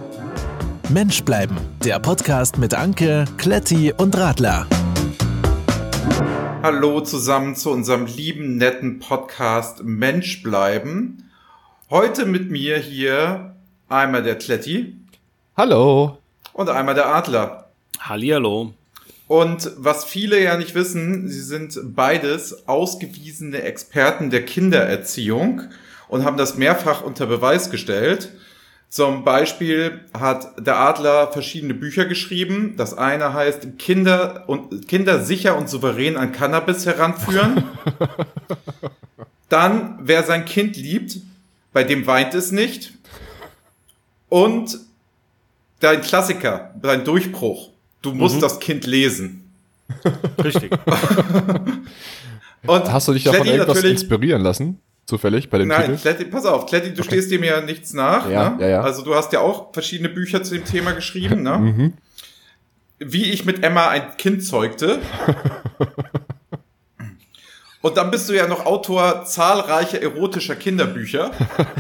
Mensch bleiben, der Podcast mit Anke, Kletti und Radler. Hallo zusammen zu unserem lieben, netten Podcast Mensch bleiben. Heute mit mir hier einmal der Kletti. Hallo. Und einmal der Adler. Hallihallo. Und was viele ja nicht wissen, sie sind beides ausgewiesene Experten der Kindererziehung und haben das mehrfach unter Beweis gestellt. Zum Beispiel hat der Adler verschiedene Bücher geschrieben. Das eine heißt Kinder sicher und souverän an Cannabis heranführen. Dann, wer sein Kind liebt, bei dem weint es nicht. Und dein Klassiker, dein Durchbruch. Du musst das Kind lesen. Richtig. Und hast du dich davon irgendwas inspirieren lassen? Zufällig bei dem Titel? Nein, Kletti, pass auf, Kletti, du stehst dem ja nichts nach. Ja, ne? ja. Also du hast ja auch verschiedene Bücher zu dem Thema geschrieben. Ne? Wie ich mit Emma ein Kind zeugte. Und dann bist du ja noch Autor zahlreicher erotischer Kinderbücher.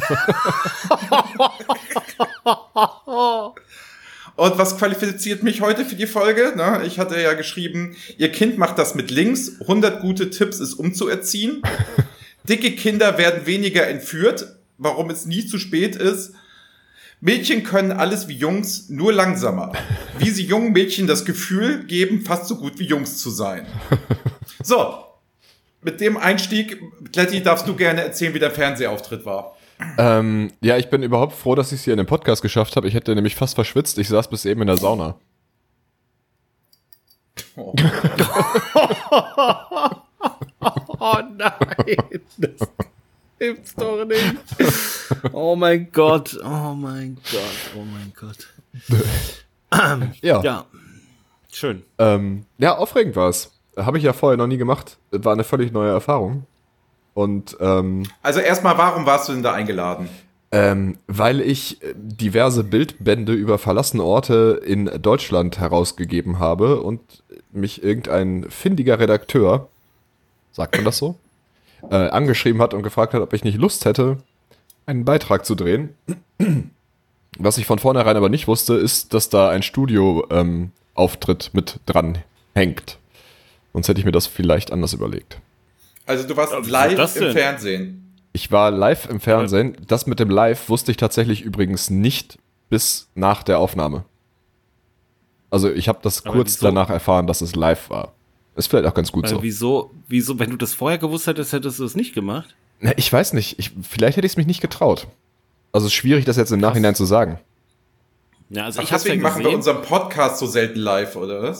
Und was qualifiziert mich heute für die Folge? Na, ich hatte ja geschrieben, ihr Kind macht das mit links, 100 gute Tipps, es umzuerziehen. Dicke Kinder werden weniger entführt, warum es nie zu spät ist. Mädchen können alles wie Jungs, nur langsamer. Wie sie jungen Mädchen das Gefühl geben, fast so gut wie Jungs zu sein. So, mit dem Einstieg, Kletti, darfst du gerne erzählen, wie der Fernsehauftritt war. Ja, ich bin überhaupt froh, dass ich es hier in dem Podcast geschafft habe. Ich hätte nämlich fast verschwitzt. Ich saß bis eben in der Sauna. Oh. Oh nein, das gibt's doch nicht. Oh mein Gott, oh mein Gott, oh mein Gott. Ja, schön. Ja, aufregend war es. Habe ich ja vorher noch nie gemacht. War eine völlig neue Erfahrung. Und also erstmal, warum warst du denn da eingeladen? Weil ich diverse Bildbände über verlassene Orte in Deutschland herausgegeben habe und mich irgendein findiger Redakteur, sagt man das so, angeschrieben hat und gefragt hat, ob ich nicht Lust hätte, einen Beitrag zu drehen. Was ich von vornherein aber nicht wusste, ist, dass da ein Studio-Auftritt mit dran hängt. Sonst hätte ich mir das vielleicht anders überlegt. Also du warst live im Fernsehen. Ich war live im Fernsehen. Das mit dem Live wusste ich tatsächlich übrigens nicht bis nach der Aufnahme. Also ich habe das kurz danach erfahren, dass es live war. Ist vielleicht auch ganz gut so. Wieso, wenn du das vorher gewusst hättest, hättest du es nicht gemacht? Na, ich weiß nicht. Vielleicht hätte ich es mich nicht getraut. Also es ist schwierig, das jetzt im Nachhinein zu sagen. Ja, also ich deswegen machen wir unseren Podcast so selten live, oder was?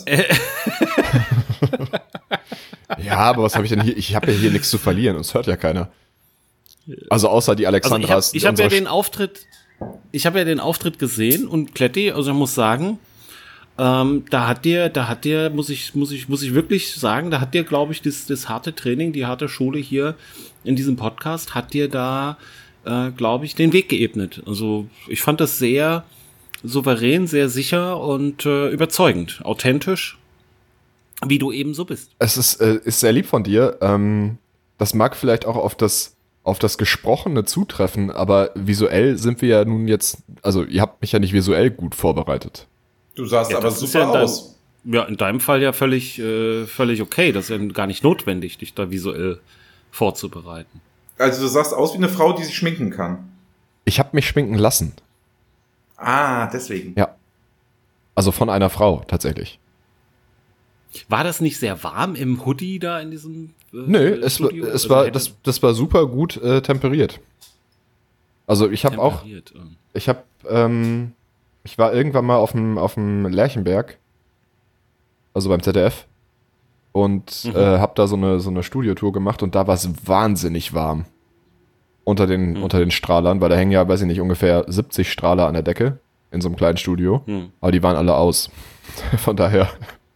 Ja, aber was habe ich denn hier? Ich habe ja hier nichts zu verlieren, uns hört ja keiner. Also außer die Alexandras. Also ich habe ja den Auftritt gesehen und Kletti, also ich muss sagen, da hat dir, muss ich wirklich sagen, da hat dir, glaube ich, das harte Training, die harte Schule hier in diesem Podcast, hat dir da, glaube ich, den Weg geebnet. Also ich fand das sehr souverän, sehr sicher und überzeugend, authentisch, wie du eben so bist. Es ist sehr lieb von dir. Das mag vielleicht auch auf das Gesprochene zutreffen, aber visuell sind wir ja nun jetzt, also ihr habt mich ja nicht visuell gut vorbereitet. Du sahst aber super aus. Ja, in deinem Fall ja völlig okay. Das ist ja gar nicht notwendig, dich da visuell vorzubereiten. Also du sahst aus wie eine Frau, die sich schminken kann. Ich habe mich schminken lassen. Ah, deswegen. Ja. Also von einer Frau, tatsächlich. War das nicht sehr warm im Hoodie da in diesem Nö, Studio? das war super gut temperiert. Also ich habe auch, ich war irgendwann mal auf dem Lerchenberg, also beim ZDF, und habe da so eine Studiotour gemacht und da war es wahnsinnig warm unter den Strahlern, weil da hängen ja, weiß ich nicht, ungefähr 70 Strahler an der Decke in so einem kleinen Studio, aber die waren alle aus. Von daher,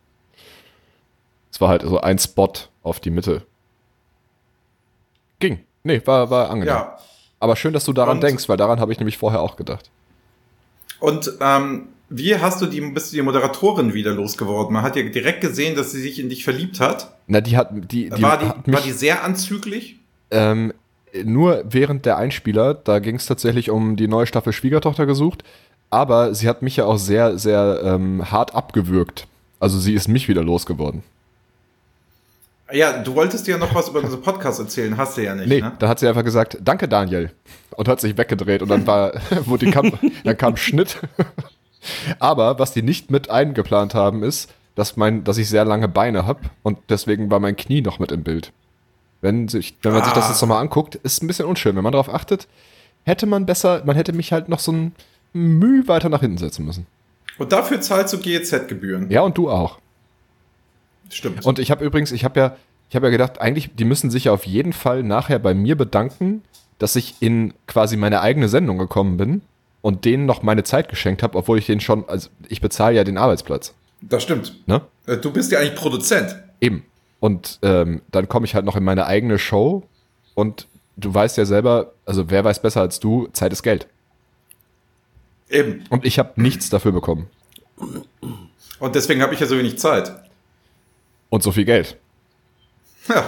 es war halt so ein Spot auf die Mitte. Ging. Nee, war angenehm. Ja. Aber schön, dass du daran denkst, weil daran habe ich nämlich vorher auch gedacht. Und wie bist du die Moderatorin wieder losgeworden? Man hat ja direkt gesehen, dass sie sich in dich verliebt hat. Na, war die sehr anzüglich? Nur während der Einspieler, da ging es tatsächlich um die neue Staffel Schwiegertochter gesucht. Aber sie hat mich ja auch sehr, sehr hart abgewürgt. Also sie ist mich wieder losgeworden. Ja, du wolltest dir ja noch was über unseren Podcast erzählen, hast du ja nicht, Nee, ne? da hat sie einfach gesagt, danke Daniel. Und hat sich weggedreht und dann dann kam Schnitt. Aber was die nicht mit eingeplant haben, ist, dass ich sehr lange Beine habe und deswegen war mein Knie noch mit im Bild. Wenn man sich das jetzt nochmal anguckt, ist ein bisschen unschön. Wenn man darauf achtet, man hätte mich halt noch so ein Mühe weiter nach hinten setzen müssen. Und dafür zahlst du GEZ-Gebühren. Ja, und du auch. Stimmt. Und ich habe ja gedacht, eigentlich, die müssen sich ja auf jeden Fall nachher bei mir bedanken, dass ich in quasi meine eigene Sendung gekommen bin und denen noch meine Zeit geschenkt habe, obwohl ich ich bezahle ja den Arbeitsplatz. Das stimmt. Ne? Du bist ja eigentlich Produzent. Eben. Und dann komme ich halt noch in meine eigene Show und du weißt ja selber, also wer weiß besser als du, Zeit ist Geld. Eben. Und ich habe nichts dafür bekommen. Und deswegen habe ich ja so wenig Zeit. Und so viel Geld. Ja.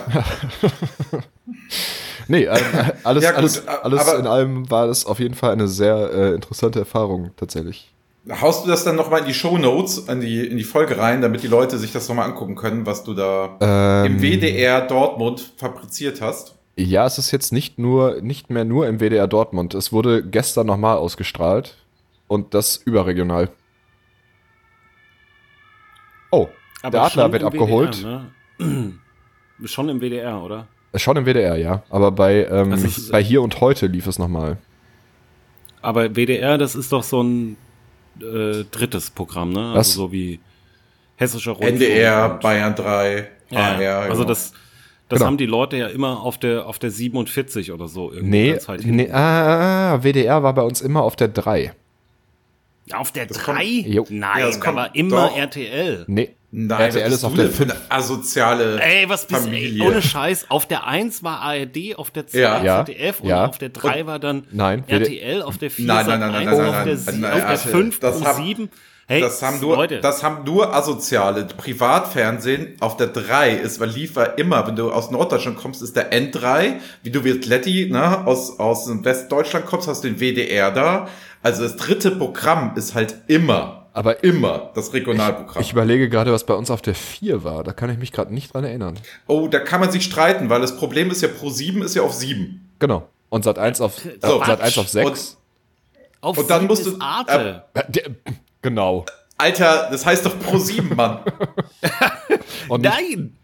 Nee, alles, Ja, gut, alles aber in allem war das auf jeden Fall eine sehr interessante Erfahrung tatsächlich. haust du das dann nochmal in die Shownotes, in die Folge rein, damit die Leute sich das nochmal angucken können, was du da im WDR Dortmund fabriziert hast? Ja, es ist jetzt nicht mehr nur im WDR Dortmund. Es wurde gestern nochmal ausgestrahlt und das überregional. Oh, Aber der Adler schon wird im abgeholt. WDR, ne? Schon im WDR, oder? Schon im WDR, ja. Aber bei ist- Hier und Heute lief es nochmal. Aber WDR, das ist doch so ein drittes Programm, ne? Also Was? so wie Hessischer Rundfunk. NDR, und- Bayern 3, Ja, AR. also genau. das Genau. haben die Leute ja immer auf der 47 oder so. irgendwie Nee, ganz weit hinten. WDR war bei uns immer auf der 3. Auf der Das 3? Jo. Nein, Ja, das da kommt war immer doch. RTL. Nee, Nein, RTL was ist auf bist du der denn für 5. eine asoziale Ey, was bist du? Familie. Ohne Scheiß. Auf der 1 war ARD, auf der 2 Ja. ZDF und Ja. auf der 3 war dann Nein, RTL, auf der 4 Nein, Sat. nein, nein, 1, nein, nein, auf nein, der nein, 7, nein, auf der also, 5 das pro haben- 7. Hey, Das haben Leute. nur Asoziale. Privatfernsehen auf der 3 lief immer, wenn du aus Norddeutschland kommst, ist der N3. Wie du wie Kletti, ne, aus Westdeutschland kommst, hast du den WDR da. Also das dritte Programm ist halt immer das Regionalprogramm. Ich überlege gerade, was bei uns auf der 4 war. Da kann ich mich gerade nicht dran erinnern. Oh, da kann man sich streiten, weil das Problem ist ja, Pro7 ist ja auf 7. Genau. Und Sat.1 auf, So, Sat.1 auf 6. Auf und dann 7 musst ist du- Arte. Genau. Alter, das heißt doch Pro7, Mann. Und nicht Nein!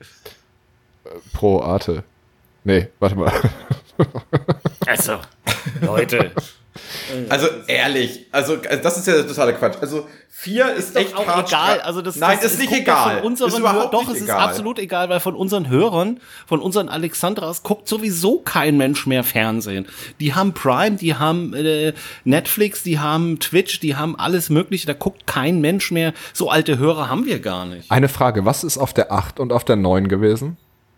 pro Arte. Nee, warte mal. Also, Leute. Also ehrlich, also das ist ja der totale Quatsch. Also 4 ist echt Auch Quatsch. egal, also das Nein, das ist nicht guckt egal. Von unseren Ist überhaupt doch, nicht es egal. ist absolut egal, weil von unseren Hörern, von unseren Alexandras guckt sowieso kein Mensch mehr Fernsehen. Die haben Prime, die haben Netflix, die haben Twitch, die haben alles Mögliche. Da guckt kein Mensch mehr. So alte Hörer haben wir gar nicht. Eine Frage, was ist auf der 8 und auf der 9 gewesen?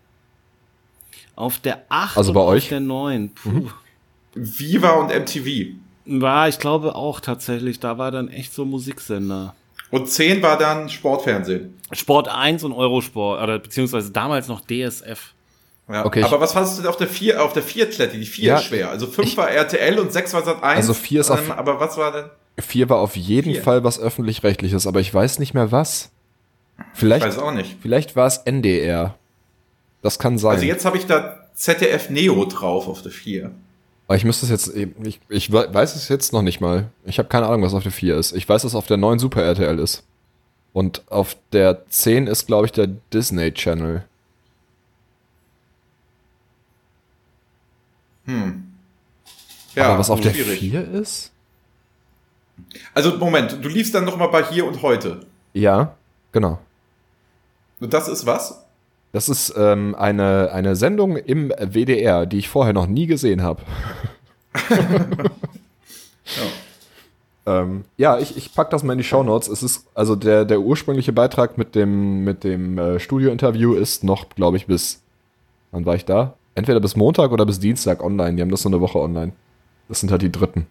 Auf der 8 Also und bei auf euch? der 9. Puh. Viva und MTV. War, ich glaube auch tatsächlich, da war dann echt so Musiksender. Und 10 war dann Sportfernsehen. Sport 1 und Eurosport, oder beziehungsweise damals noch DSF. Ja. Okay, Aber was hast du denn auf der 4? Auf der 4, Kletti? Die 4 Ja, ist schwer. Also 5 war RTL und 6 war Sat 1. Also 4 ist auf- Aber was war denn? 4 war auf jeden 4. Fall was Öffentlich-Rechtliches, aber ich weiß nicht mehr was. Ich Vielleicht, weiß auch nicht. vielleicht war es NDR. Das kann sein. Also jetzt habe ich da ZDF Neo drauf auf der 4. Aber ich müsste es jetzt, ich weiß es jetzt noch nicht mal. Ich habe keine Ahnung, was auf der 4 ist. Ich weiß, dass auf der 9 Super RTL ist. Und auf der 10 ist, glaube ich, der Disney Channel. Ja, Aber was auf der schwierig. 4 ist? Also Moment, du liefst dann noch mal bei Hier und Heute. Ja, genau. Und das ist was? Das ist eine Sendung im WDR, die ich vorher noch nie gesehen habe. Ja, ich pack das mal in die Shownotes. Es ist, also der ursprüngliche Beitrag mit dem Studio-Interview ist noch, glaube ich, wann war ich da? Entweder bis Montag oder bis Dienstag online. Die haben das so eine Woche online. Das sind halt die dritten.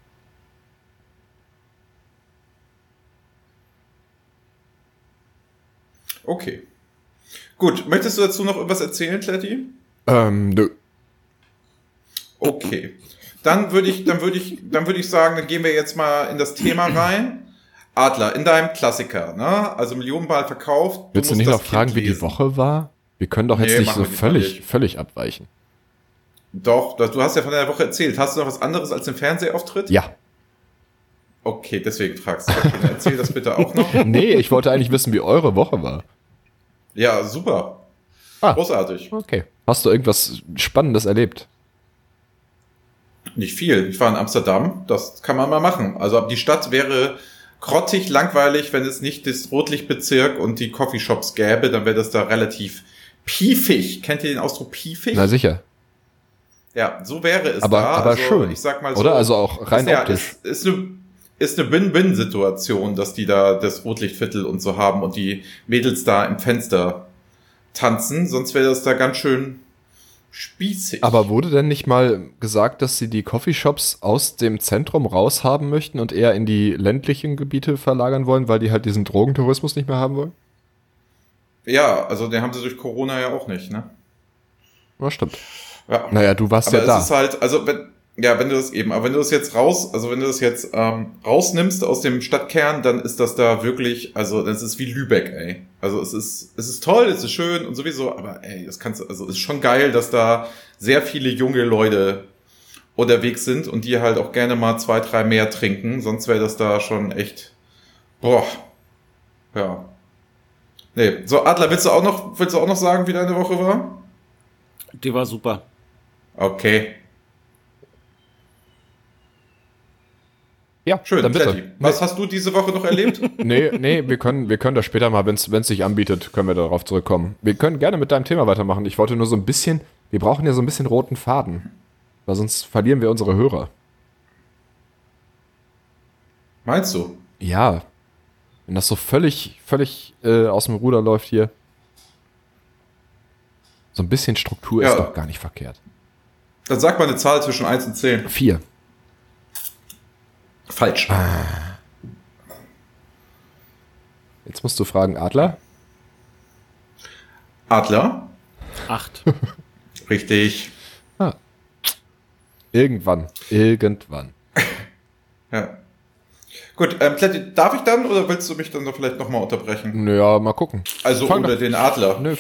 Okay. Gut, möchtest du dazu noch irgendwas erzählen, Kletti? Nö. Okay. Dann würde ich sagen, dann gehen wir jetzt mal in das Thema rein. Adler, in deinem Klassiker, ne? Also Millionenmal verkauft. Willst du nicht noch fragen, wie die Woche war? Wir können doch jetzt nicht so völlig abweichen. Doch, du hast ja von der Woche erzählt. Hast du noch was anderes als den Fernsehauftritt? Ja. Okay, deswegen fragst du. Okay, dann erzähl das bitte auch noch. Nee, ich wollte eigentlich wissen, wie eure Woche war. Ja, super. Großartig. Okay. Hast du irgendwas Spannendes erlebt? Nicht viel. Ich war in Amsterdam. Das kann man mal machen. Also die Stadt wäre grottig langweilig, wenn es nicht das Rotlichtbezirk und die Coffeeshops gäbe. Dann wäre das da relativ piefig. Kennt ihr den Ausdruck piefig? Na sicher. Ja, so wäre es aber da. Aber also, schön. Ich sag mal so. Oder? Also auch rein optisch. Ist eine Win-Win-Situation, dass die da das Rotlichtviertel und so haben und die Mädels da im Fenster tanzen. Sonst wäre das da ganz schön spießig. Aber wurde denn nicht mal gesagt, dass sie die Coffeeshops aus dem Zentrum raushaben möchten und eher in die ländlichen Gebiete verlagern wollen, weil die halt diesen Drogentourismus nicht mehr haben wollen? Ja, also den haben sie durch Corona ja auch nicht, ne? Ja, stimmt. Ja. Naja, du warst ja da. Aber es ist halt, also wenn du das jetzt rausnimmst aus dem Stadtkern, dann ist das da wirklich, also das ist wie Lübeck, ey. Also es ist toll, es ist schön und sowieso, aber ey, es ist schon geil, dass da sehr viele junge Leute unterwegs sind und die halt auch gerne mal 2, 3 mehr trinken, sonst wäre das da schon echt, ja. Nee, so Adler, willst du auch noch sagen, wie deine Woche war? Die war super. Okay. Ja, schön, dann bitte. Kletti. Was hast du diese Woche noch erlebt? Nee, wir können das später mal, wenn es sich anbietet, können wir darauf zurückkommen. Wir können gerne mit deinem Thema weitermachen. Ich wollte nur so ein bisschen, wir brauchen ja so ein bisschen roten Faden, weil sonst verlieren wir unsere Hörer. Meinst du? Ja, wenn das so völlig aus dem Ruder läuft hier. So ein bisschen Struktur ist doch gar nicht verkehrt. Dann sag mal eine Zahl zwischen 1 und 10. 4. Falsch. Jetzt musst du fragen, Adler? Adler? 8. Richtig. Irgendwann. Ja. Gut, Kletti, darf ich dann oder willst du mich dann doch vielleicht nochmal unterbrechen? Naja, mal gucken. Also ohne den Adler. Nö,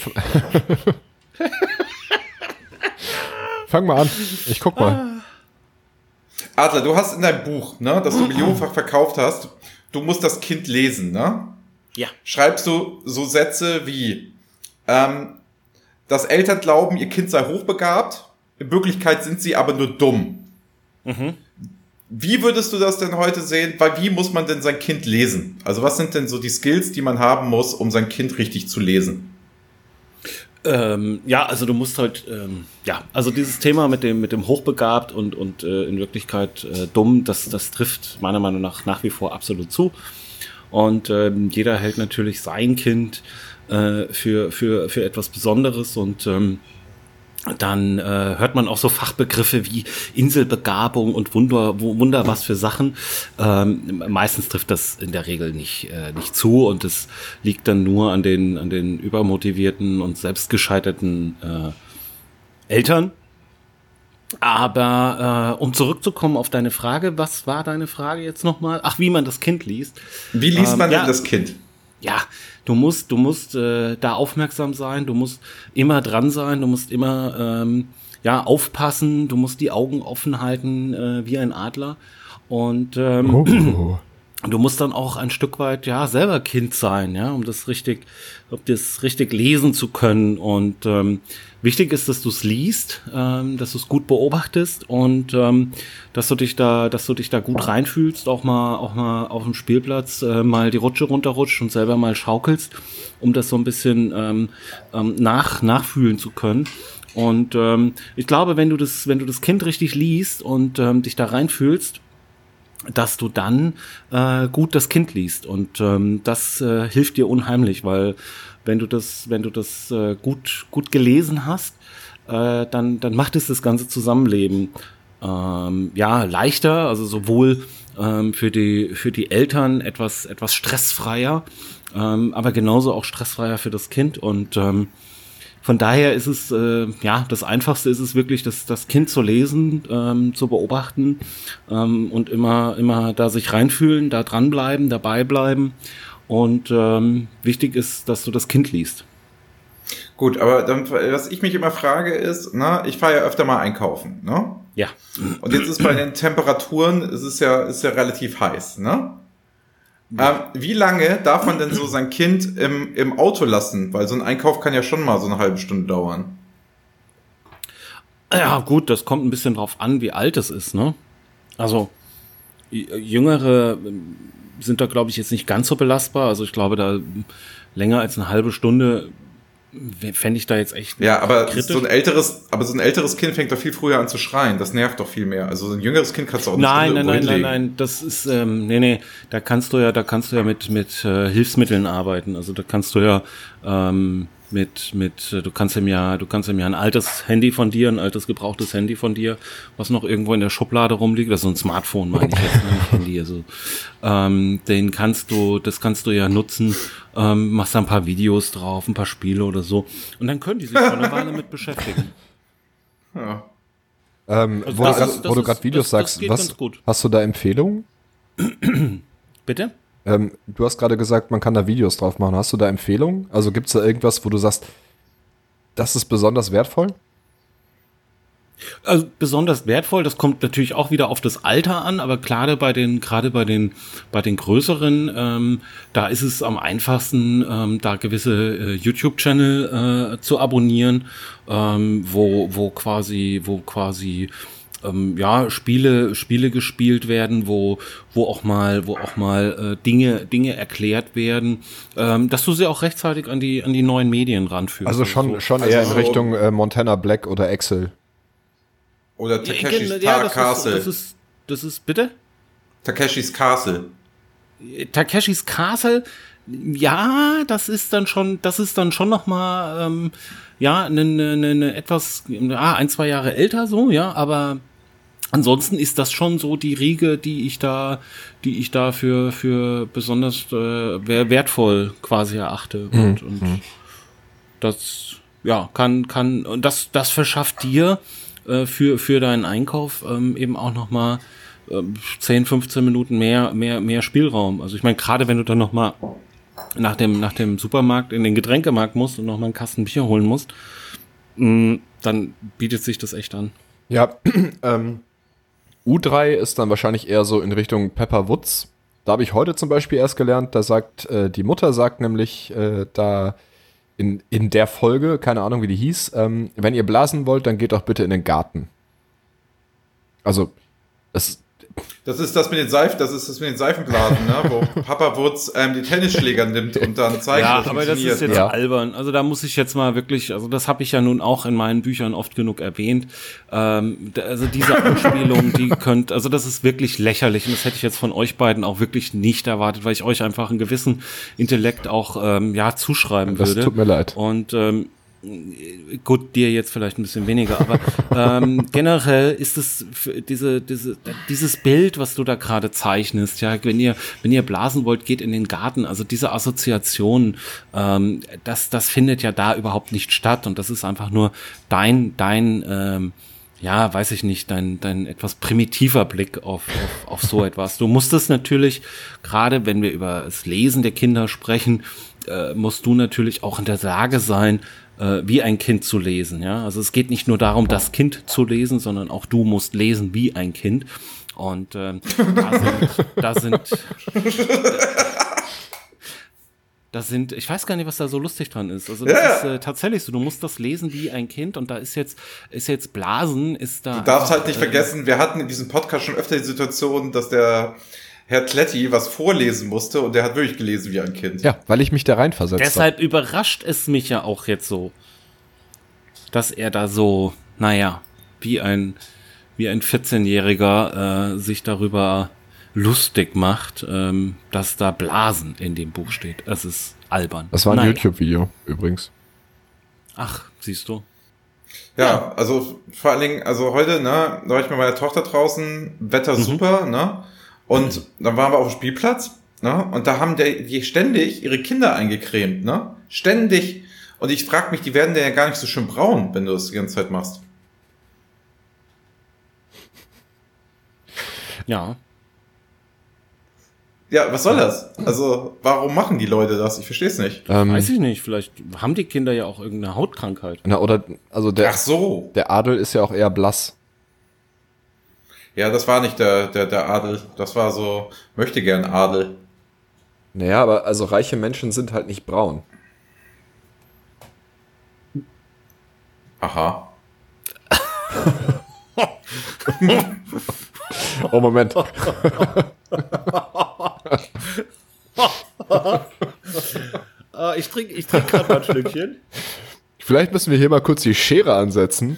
fang mal an. Ich guck mal. Adler, du hast in deinem Buch, ne, das du millionenfach verkauft hast, du musst das Kind lesen, ne? Ja. Schreibst du so Sätze wie, dass Eltern glauben, ihr Kind sei hochbegabt, in Wirklichkeit sind sie aber nur dumm. Mhm. Wie würdest du das denn heute sehen? Weil wie muss man denn sein Kind lesen? Also was sind denn so die Skills, die man haben muss, um sein Kind richtig zu lesen? Ja, also du musst halt, also dieses Thema mit dem hochbegabt und in Wirklichkeit dumm, das trifft meiner Meinung nach wie vor absolut zu. Und jeder hält natürlich sein Kind für etwas Besonderes und dann hört man auch so Fachbegriffe wie Inselbegabung und Wunder was für Sachen. Meistens trifft das in der Regel nicht zu und es liegt dann nur an den übermotivierten und selbstgescheiterten Eltern. Aber um zurückzukommen auf deine Frage, was war deine Frage jetzt nochmal? Ach, wie man das Kind liest. Wie liest man denn das Kind? Ja, du musst da aufmerksam sein, du musst immer dran sein, du musst immer aufpassen, du musst die Augen offen halten wie ein Adler und du musst dann auch ein Stück weit selber Kind sein, um das richtig lesen zu können und wichtig ist, dass du es liest, dass du es gut beobachtest und dass du dich da gut reinfühlst, auch mal auf dem Spielplatz mal die Rutsche runterrutscht und selber mal schaukelst, um das so ein bisschen nachfühlen zu können. Und ich glaube, wenn du das Kind richtig liest und dich da reinfühlst, dass du dann gut das Kind liest und das hilft dir unheimlich, weil wenn du das gut gelesen hast, dann macht es das ganze Zusammenleben leichter, also sowohl für die Eltern etwas stressfreier, aber genauso auch stressfreier für das Kind und von daher ist es, das Einfachste ist es wirklich, das Kind zu lesen, zu beobachten und immer da sich reinfühlen, da dranbleiben, dabei bleiben. Und wichtig ist, dass du das Kind liest. Gut, aber dann, was ich mich immer frage ist, ne, ich fahre ja öfter mal einkaufen, ne? Ja. Und jetzt ist bei den Temperaturen, ist ja relativ heiß, ne? Wie lange darf man denn so sein Kind im Auto lassen? Weil so ein Einkauf kann ja schon mal so eine halbe Stunde dauern. Ja, gut, das kommt ein bisschen drauf an, wie alt es ist, ne? Also, Jüngere sind da, glaube ich, jetzt nicht ganz so belastbar. Also ich glaube, da länger als eine halbe Stunde fände ich da jetzt echt kritisch. so ein älteres Kind fängt doch viel früher an zu schreien. Das nervt doch viel mehr. Also so ein jüngeres Kind kannst du auch nicht Nein. Das ist, da kannst du ja mit Hilfsmitteln arbeiten. Also da kannst du ja, du kannst ihm ja ein altes Handy von dir, ein altes gebrauchtes Handy von dir, was noch irgendwo in der Schublade rumliegt, also ein Smartphone meine ich jetzt, nicht Handy, also das kannst du ja nutzen, machst da ein paar Videos drauf, ein paar Spiele oder so und dann können die sich schon eine Weile mit beschäftigen. Ja. Wo du gerade Videos sagst, was hast du da Empfehlungen? Bitte? Du hast gerade gesagt, man kann da Videos drauf machen. Hast du da Empfehlungen? Also gibt es da irgendwas, wo du sagst, das ist besonders wertvoll? Also besonders wertvoll, das kommt natürlich auch wieder auf das Alter an, aber gerade bei den größeren, da ist es am einfachsten, da gewisse YouTube-Channel zu abonnieren, wo quasi Spiele gespielt werden, wo auch mal Dinge erklärt werden, dass du sie auch rechtzeitig an die neuen Medien ranführst. Also schon eher in Richtung Montana Black oder Excel. Oder Takeshis Castle. Das ist bitte? Takeshis Castle. Takeshis Castle, ja, das ist dann schon noch mal eine etwas 1-2 Jahre älter so, ja, aber ansonsten ist das schon so die Riege, die ich da für besonders wertvoll quasi erachte und das und das verschafft dir für deinen Einkauf eben auch noch mal 10, 15 Minuten mehr Spielraum. Also ich meine, gerade wenn du dann noch mal nach dem Supermarkt in den Getränkemarkt musst und noch mal einen Kasten Bier holen musst, dann bietet sich das echt an. Ja, U3 ist dann wahrscheinlich eher so in Richtung Pepper Woods. Da habe ich heute zum Beispiel erst gelernt, die Mutter sagt nämlich da in der Folge, keine Ahnung wie die hieß, wenn ihr blasen wollt, dann geht doch bitte in den Garten. Also, das ist das mit den Seifenblasen, ne? Wo Papa Wutz die Tennisschläger nimmt und dann zeigt, ja, aber das ist jetzt albern. Also da muss ich jetzt mal wirklich, also das habe ich ja nun auch in meinen Büchern oft genug erwähnt. Also diese Anspielung, das ist wirklich lächerlich und das hätte ich jetzt von euch beiden auch wirklich nicht erwartet, weil ich euch einfach einen gewissen Intellekt auch zuschreiben würde. Das tut mir leid. Und gut, dir jetzt vielleicht ein bisschen weniger, aber generell ist es dieses Bild, was du da gerade zeichnest, ja, wenn ihr blasen wollt, geht in den Garten, also diese Assoziation, das findet ja da überhaupt nicht statt und das ist einfach nur dein weiß ich nicht, dein etwas primitiver Blick auf so etwas. Du musst es natürlich, gerade wenn wir über das Lesen der Kinder sprechen, musst du natürlich auch in der Lage sein, wie ein Kind zu lesen, ja. Also es geht nicht nur darum, das Kind zu lesen, sondern auch du musst lesen wie ein Kind. Und ich weiß gar nicht, was da so lustig dran ist. Also das ist tatsächlich so, du musst das lesen wie ein Kind und da ist jetzt Blasen, ist da. Du darfst halt nicht vergessen, wir hatten in diesem Podcast schon öfter die Situation, dass der Herr Kletti was vorlesen musste und der hat wirklich gelesen wie ein Kind. Ja, weil ich mich da reinversetzt habe. Deshalb überrascht es mich ja auch jetzt so, dass er da so, wie ein 14-Jähriger sich darüber lustig macht, dass da Blasen in dem Buch steht. Es ist albern. Das war ein YouTube-Video übrigens. Ach, siehst du. Ja, also vor allen Dingen, also heute, da war ich mit meiner Tochter draußen, Wetter super, und dann waren wir auf dem Spielplatz, und da haben die ständig ihre Kinder eingecremt, ständig. Und ich frage mich, die werden ja gar nicht so schön braun, wenn du das die ganze Zeit machst. Ja. Ja, was soll das? Also, warum machen die Leute das? Ich verstehe es nicht. Weiß ich nicht, vielleicht haben die Kinder ja auch irgendeine Hautkrankheit. Na, oder, also Ach so. der Adel ist ja auch eher blass. Ja, das war nicht der Adel. Das war so, möchte gern Adel. Naja, aber also reiche Menschen sind halt nicht braun. Aha. Oh, Moment. Ich trinke gerade mal ein Schlückchen. Vielleicht müssen wir hier mal kurz die Schere ansetzen.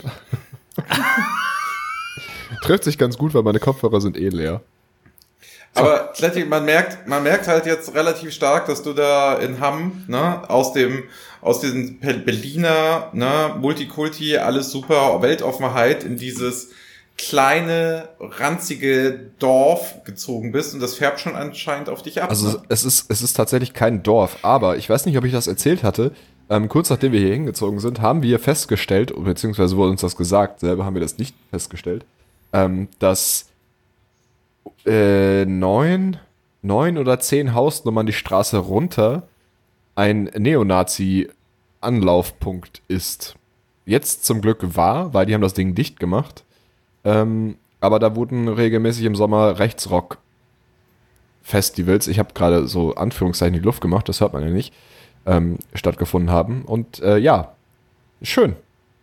Trifft sich ganz gut, weil meine Kopfhörer sind eh leer. Aber Kletti, man merkt halt jetzt relativ stark, dass du da in Hamm, ne, aus diesen Berliner, ne, Multikulti, alles super, Weltoffenheit in dieses kleine, ranzige Dorf gezogen bist und das färbt schon anscheinend auf dich ab. Also ne? es ist tatsächlich kein Dorf, aber ich weiß nicht, ob ich das erzählt hatte. Kurz nachdem wir hier hingezogen sind, haben wir festgestellt, beziehungsweise wurde uns das gesagt, selber haben wir das nicht festgestellt, dass 9 oder 10 Hausnummern die Straße runter ein Neonazi-Anlaufpunkt ist. Jetzt zum Glück war, weil die haben das Ding dicht gemacht. Aber da wurden regelmäßig im Sommer Rechtsrock-Festivals, ich habe gerade so Anführungszeichen in die Luft gemacht, das hört man ja nicht, stattgefunden haben. Und ja, schön.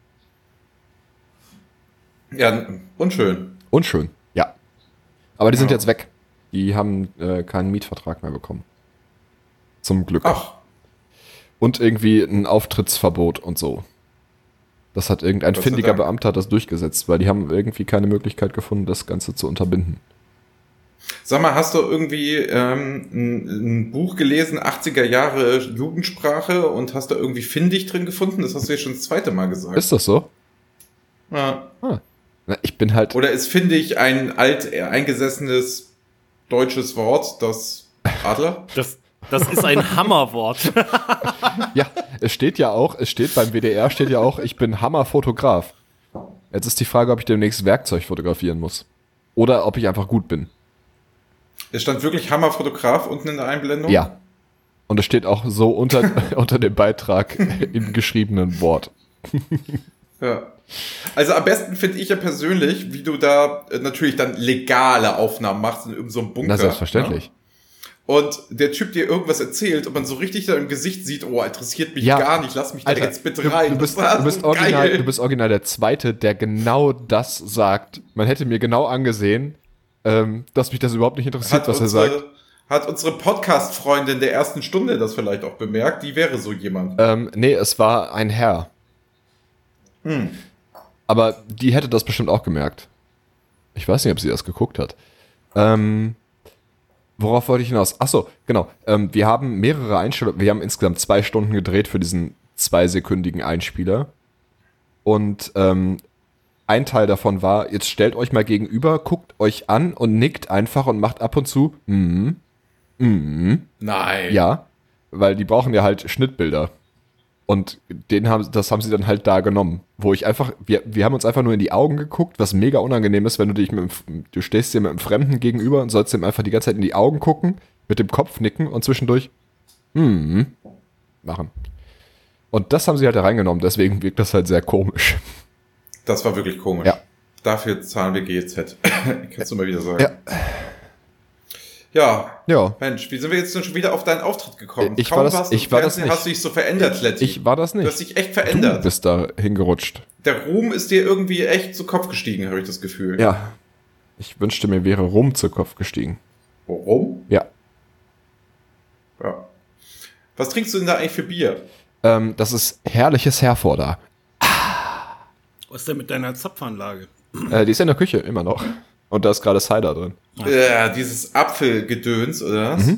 Ja, unschön. Unschön, ja. Aber die sind Ja. jetzt weg. Die haben keinen Mietvertrag mehr bekommen. Zum Glück. Ach, Und irgendwie ein Auftrittsverbot und so. Das hat irgendein Gott sei findiger Dank. Beamter hat das durchgesetzt, weil die haben irgendwie keine Möglichkeit gefunden, das Ganze zu unterbinden. sag mal, hast du irgendwie ein Buch gelesen, 80er Jahre Jugendsprache und hast da irgendwie findig drin gefunden? Das hast du ja schon das zweite Mal gesagt. Ist das so? Ja. Na, ich bin halt... Oder ist findig ein eingesessenes deutsches Wort, das Adler? Das ist ein Hammerwort. Ja, es steht beim WDR steht ja auch, ich bin Hammerfotograf. Jetzt ist die Frage, ob ich demnächst Werkzeug fotografieren muss. Oder ob ich einfach gut bin. Es stand wirklich Hammerfotograf unten in der Einblendung? Ja. Und es steht auch so unter dem Beitrag im geschriebenen Wort. Ja. Also am besten finde ich ja persönlich, wie du da natürlich dann legale Aufnahmen machst in irgendeinem so einem Bunker. Na, selbstverständlich. Ne? Und der Typ dir irgendwas erzählt und man so richtig da im Gesicht sieht, oh, interessiert mich Ja. gar nicht, lass mich Alter, da jetzt bitte rein. Du bist so original, du bist original der Zweite, der genau das sagt. Man hätte mir genau angesehen, dass mich das überhaupt nicht interessiert, was er sagt. Hat unsere Podcast-Freundin der ersten Stunde das vielleicht auch bemerkt? Die wäre so jemand. Nee, es war ein Herr. Aber die hätte das bestimmt auch gemerkt. Ich weiß nicht, ob sie das geguckt hat. Worauf wollte ich hinaus? Achso, genau. Wir haben mehrere Einstellungen. Wir haben insgesamt 2 Stunden gedreht für diesen 2-sekündigen Einspieler. Und ein Teil davon war, jetzt stellt euch mal gegenüber, guckt euch an und nickt einfach und macht ab und zu Nein. ja, weil die brauchen ja halt Schnittbilder. Und das haben sie dann halt da genommen. Wo ich einfach, wir haben uns einfach nur in die Augen geguckt, was mega unangenehm ist, wenn du stehst dir mit einem Fremden gegenüber und sollst ihm einfach die ganze Zeit in die Augen gucken, mit dem Kopf nicken und zwischendurch machen. Und das haben sie halt da reingenommen, deswegen wirkt das halt sehr komisch. Das war wirklich komisch. Ja. Dafür zahlen wir GEZ. Kannst du mal wieder sagen. Ja. Ja. Mensch, wie sind wir jetzt denn schon wieder auf deinen Auftritt gekommen? Ich war das nicht. Hast du dich so verändert, Letty. Ich war das nicht. Du hast dich echt verändert. Du bist da hingerutscht. Der Ruhm ist dir irgendwie echt zu Kopf gestiegen, habe ich das Gefühl. Ja. Ich wünschte, mir wäre Rum zu Kopf gestiegen. Warum? Ja. Ja. Was trinkst du denn da eigentlich für Bier? Das ist herrliches Herforder. Was ist denn mit deiner Zapfanlage? Die ist in der Küche, immer noch. Und da ist gerade Cider drin. Ja, dieses Apfelgedöns, oder was?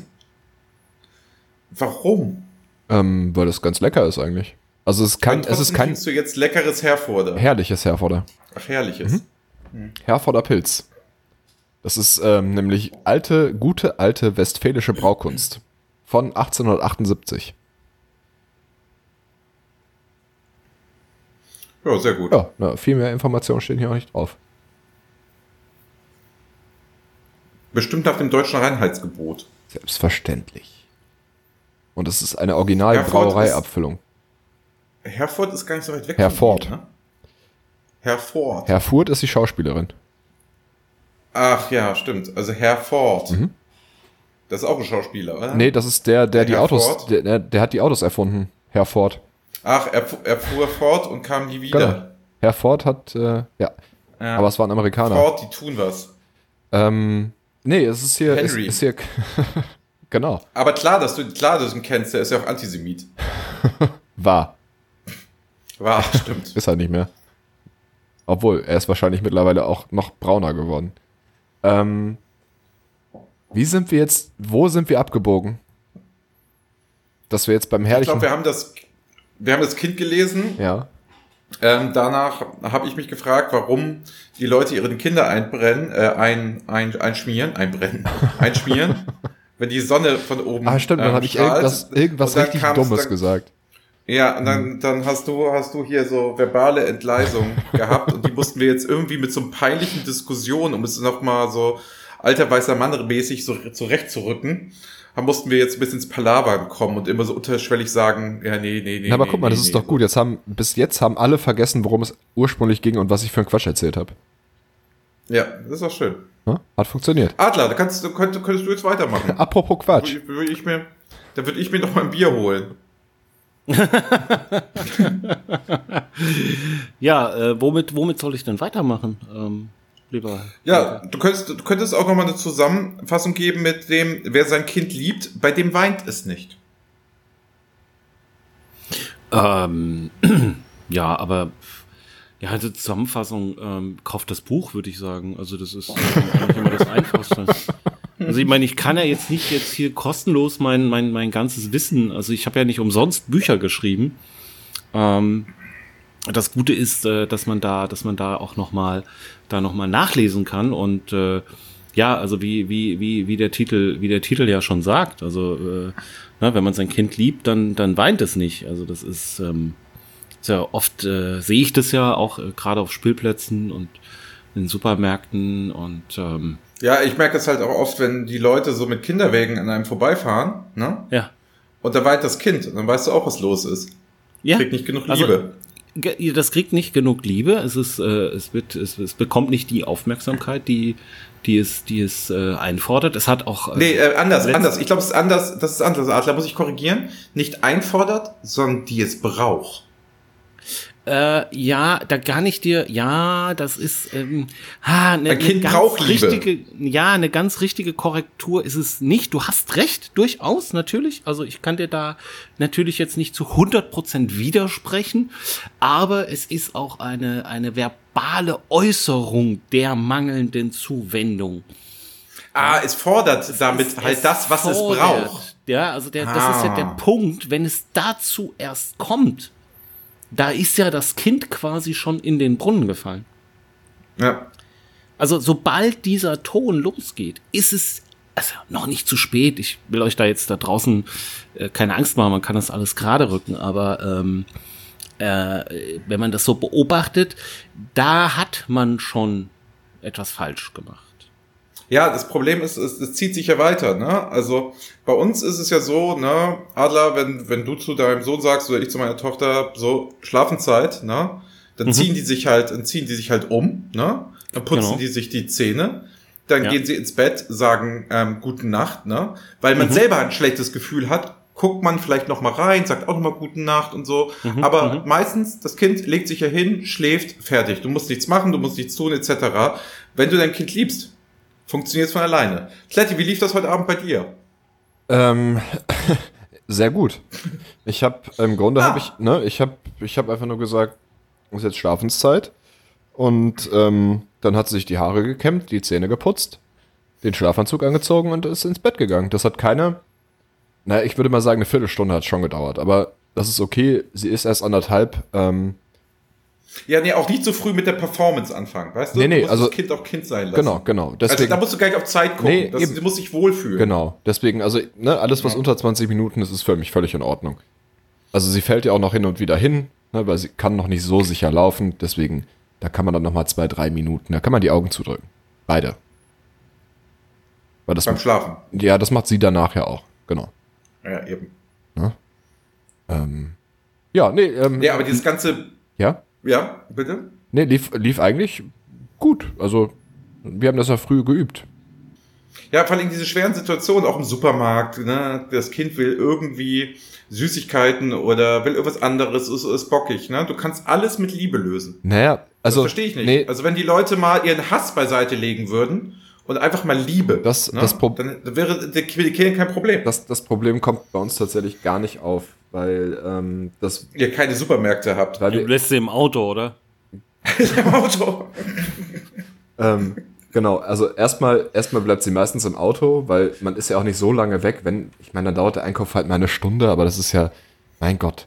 Warum? Weil das ganz lecker ist eigentlich. Also es ist kein trinkst du jetzt leckeres Herforder. herrliches Herforder. Ach, herrliches. Herforder Pilz. Das ist nämlich gute alte westfälische Braukunst von 1878. Ja, sehr gut. Ja, viel mehr Informationen stehen hier auch nicht drauf. Bestimmt nach dem deutschen Reinheitsgebot. Selbstverständlich. Und es ist eine Original-Brauerei-Abfüllung. Herford ist gar nicht so weit weg. Herford. Ne? Herford. Herfurt ist die Schauspielerin. Ach ja, stimmt. Also Herford. Mhm. Das ist auch ein Schauspieler, oder? Nee, das ist der die Herford? Autos, der hat die Autos erfunden. Herford. Ach, er fuhr fort und kam nie wieder. Genau. Herford hat, ja. Aber es war ein Amerikaner. Ford, die tun was. Nee, es ist hier, Henry. ist hier, genau. Aber klar, dass du ihn kennst, der ist ja auch Antisemit. War. Stimmt. Ist er nicht mehr. Obwohl, er ist wahrscheinlich mittlerweile auch noch brauner geworden. Wo sind wir abgebogen? Dass wir jetzt beim Ich herrlichen... glaube, wir haben das Kind gelesen. Ja. Danach habe ich mich gefragt, warum die Leute ihre Kinder einschmieren, wenn die Sonne von oben Stimmt, dann habe ich irgendwas richtig Dummes gesagt. Ja, und dann hast du hier so verbale Entgleisung gehabt und die mussten wir jetzt irgendwie mit so einem peinlichen Diskussion, um es nochmal so alter weißer Mann mäßig so zurechtzurücken, mussten wir jetzt ein bisschen ins Palavern kommen und immer so unterschwellig sagen, ja, nee. Aber guck mal, das ist doch gut. Bis jetzt haben alle vergessen, worum es ursprünglich ging und was ich für einen Quatsch erzählt habe. Ja, das ist doch schön. Hat funktioniert. Adler, könntest du jetzt weitermachen. Apropos Quatsch. Da würde ich mir noch mal ein Bier holen. Ja, womit soll ich denn weitermachen? Lieber. Ja, du könntest auch noch mal eine Zusammenfassung geben mit dem, wer sein Kind liebt, bei dem weint es nicht. Ja, aber ja, die Zusammenfassung, kauft das Buch, würde ich sagen. Also das ist eigentlich immer das Einfachste. Also ich meine, ich kann ja jetzt nicht hier kostenlos mein ganzes Wissen, also ich habe ja nicht umsonst Bücher geschrieben. Das Gute ist, dass man da auch noch mal nachlesen kann und ja, also wie der Titel ja schon sagt, also wenn man sein Kind liebt, dann weint es nicht. Also das ist ja oft sehe ich das ja auch gerade auf Spielplätzen und in Supermärkten und ja, ich merke es halt auch oft, wenn die Leute so mit Kinderwägen an einem vorbeifahren, ne? Ja. Und da weint das Kind und dann weißt du auch, was los ist. Ja. Kriegt nicht genug Liebe. Das kriegt nicht genug Liebe. Es bekommt nicht die Aufmerksamkeit, die es einfordert. Es hat auch anders. Ich glaube, es ist anders. Das ist anders. Adler, muss ich korrigieren. Nicht einfordert, sondern die es braucht. Ja, da kann ich dir, ja, das ist ein Kind braucht Liebe. Eine ganz richtige Korrektur ist es nicht. Du hast recht, durchaus, natürlich. Also ich kann dir da natürlich jetzt nicht zu 100% widersprechen, aber es ist auch eine verbale Äußerung der mangelnden Zuwendung. Es fordert damit halt das, was es braucht. Ja, also das ist ja der Punkt, wenn es dazu erst kommt. Da ist ja das Kind quasi schon in den Brunnen gefallen. Ja. Also sobald dieser Ton losgeht, ist es noch nicht zu spät. Ich will euch da jetzt da draußen keine Angst machen, man kann das alles gerade rücken, aber wenn man das so beobachtet, da hat man schon etwas falsch gemacht. Ja, das Problem ist, es zieht sich ja weiter, ne? Also bei uns ist es ja so, ne, Adler, wenn du zu deinem Sohn sagst oder ich zu meiner Tochter, so Schlafenszeit, ne, dann ziehen die sich halt um, ne? Dann putzen die sich die Zähne, dann gehen sie ins Bett, sagen gute Nacht, ne? Weil man selber ein schlechtes Gefühl hat, guckt man vielleicht noch mal rein, sagt auch noch mal gute Nacht und so, aber meistens das Kind legt sich ja hin, schläft, fertig. Du musst nichts machen, du musst nichts tun etc. Wenn du dein Kind liebst, funktioniert es von alleine. Kletti, wie lief das heute Abend bei dir? Sehr gut. Ich habe im Grunde ich habe einfach nur gesagt, es ist jetzt Schlafenszeit und dann hat sie sich die Haare gekämmt, die Zähne geputzt, den Schlafanzug angezogen und ist ins Bett gegangen. Das hat ich würde mal sagen, eine Viertelstunde hat es schon gedauert, aber das ist okay. Sie ist erst 1,5. Ja, nee, auch nicht so früh mit der Performance anfangen, weißt du? Du musst das Kind auch Kind sein lassen. Genau. Deswegen, also da musst du gar nicht auf Zeit gucken. Sie muss sich wohlfühlen. Genau, deswegen, alles, was unter 20 Minuten ist für mich völlig in Ordnung. Also sie fällt ja auch noch hin und wieder hin, ne, weil sie kann noch nicht so sicher laufen. Deswegen, da kann man dann nochmal 2-3 Minuten, da kann man die Augen zudrücken. Beide. Weil das Beim Schlafen. Ja, das macht sie danach ja auch. Genau. Ja, eben. Ne? Ja, nee. Ja, aber dieses ganze... Ja? Ja, bitte? Nee, lief eigentlich gut. Also, wir haben das ja früh geübt. Ja, vor allem diese schweren Situationen, auch im Supermarkt, ne? Das Kind will irgendwie Süßigkeiten oder will irgendwas anderes, ist bockig, ne? Du kannst alles mit Liebe lösen. Naja, also... Das verstehe ich nicht. Nee, also wenn die Leute mal ihren Hass beiseite legen würden und einfach mal Liebe, dann wäre die Kinder kein Problem. Das Problem kommt bei uns tatsächlich gar nicht auf, weil ihr keine Supermärkte habt. Du lässt sie im Auto, oder? Im Auto. Genau, also erstmal bleibt sie meistens im Auto, weil man ist ja auch nicht so lange weg, ich meine, dann dauert der Einkauf halt mal eine Stunde, aber das ist ja, mein Gott.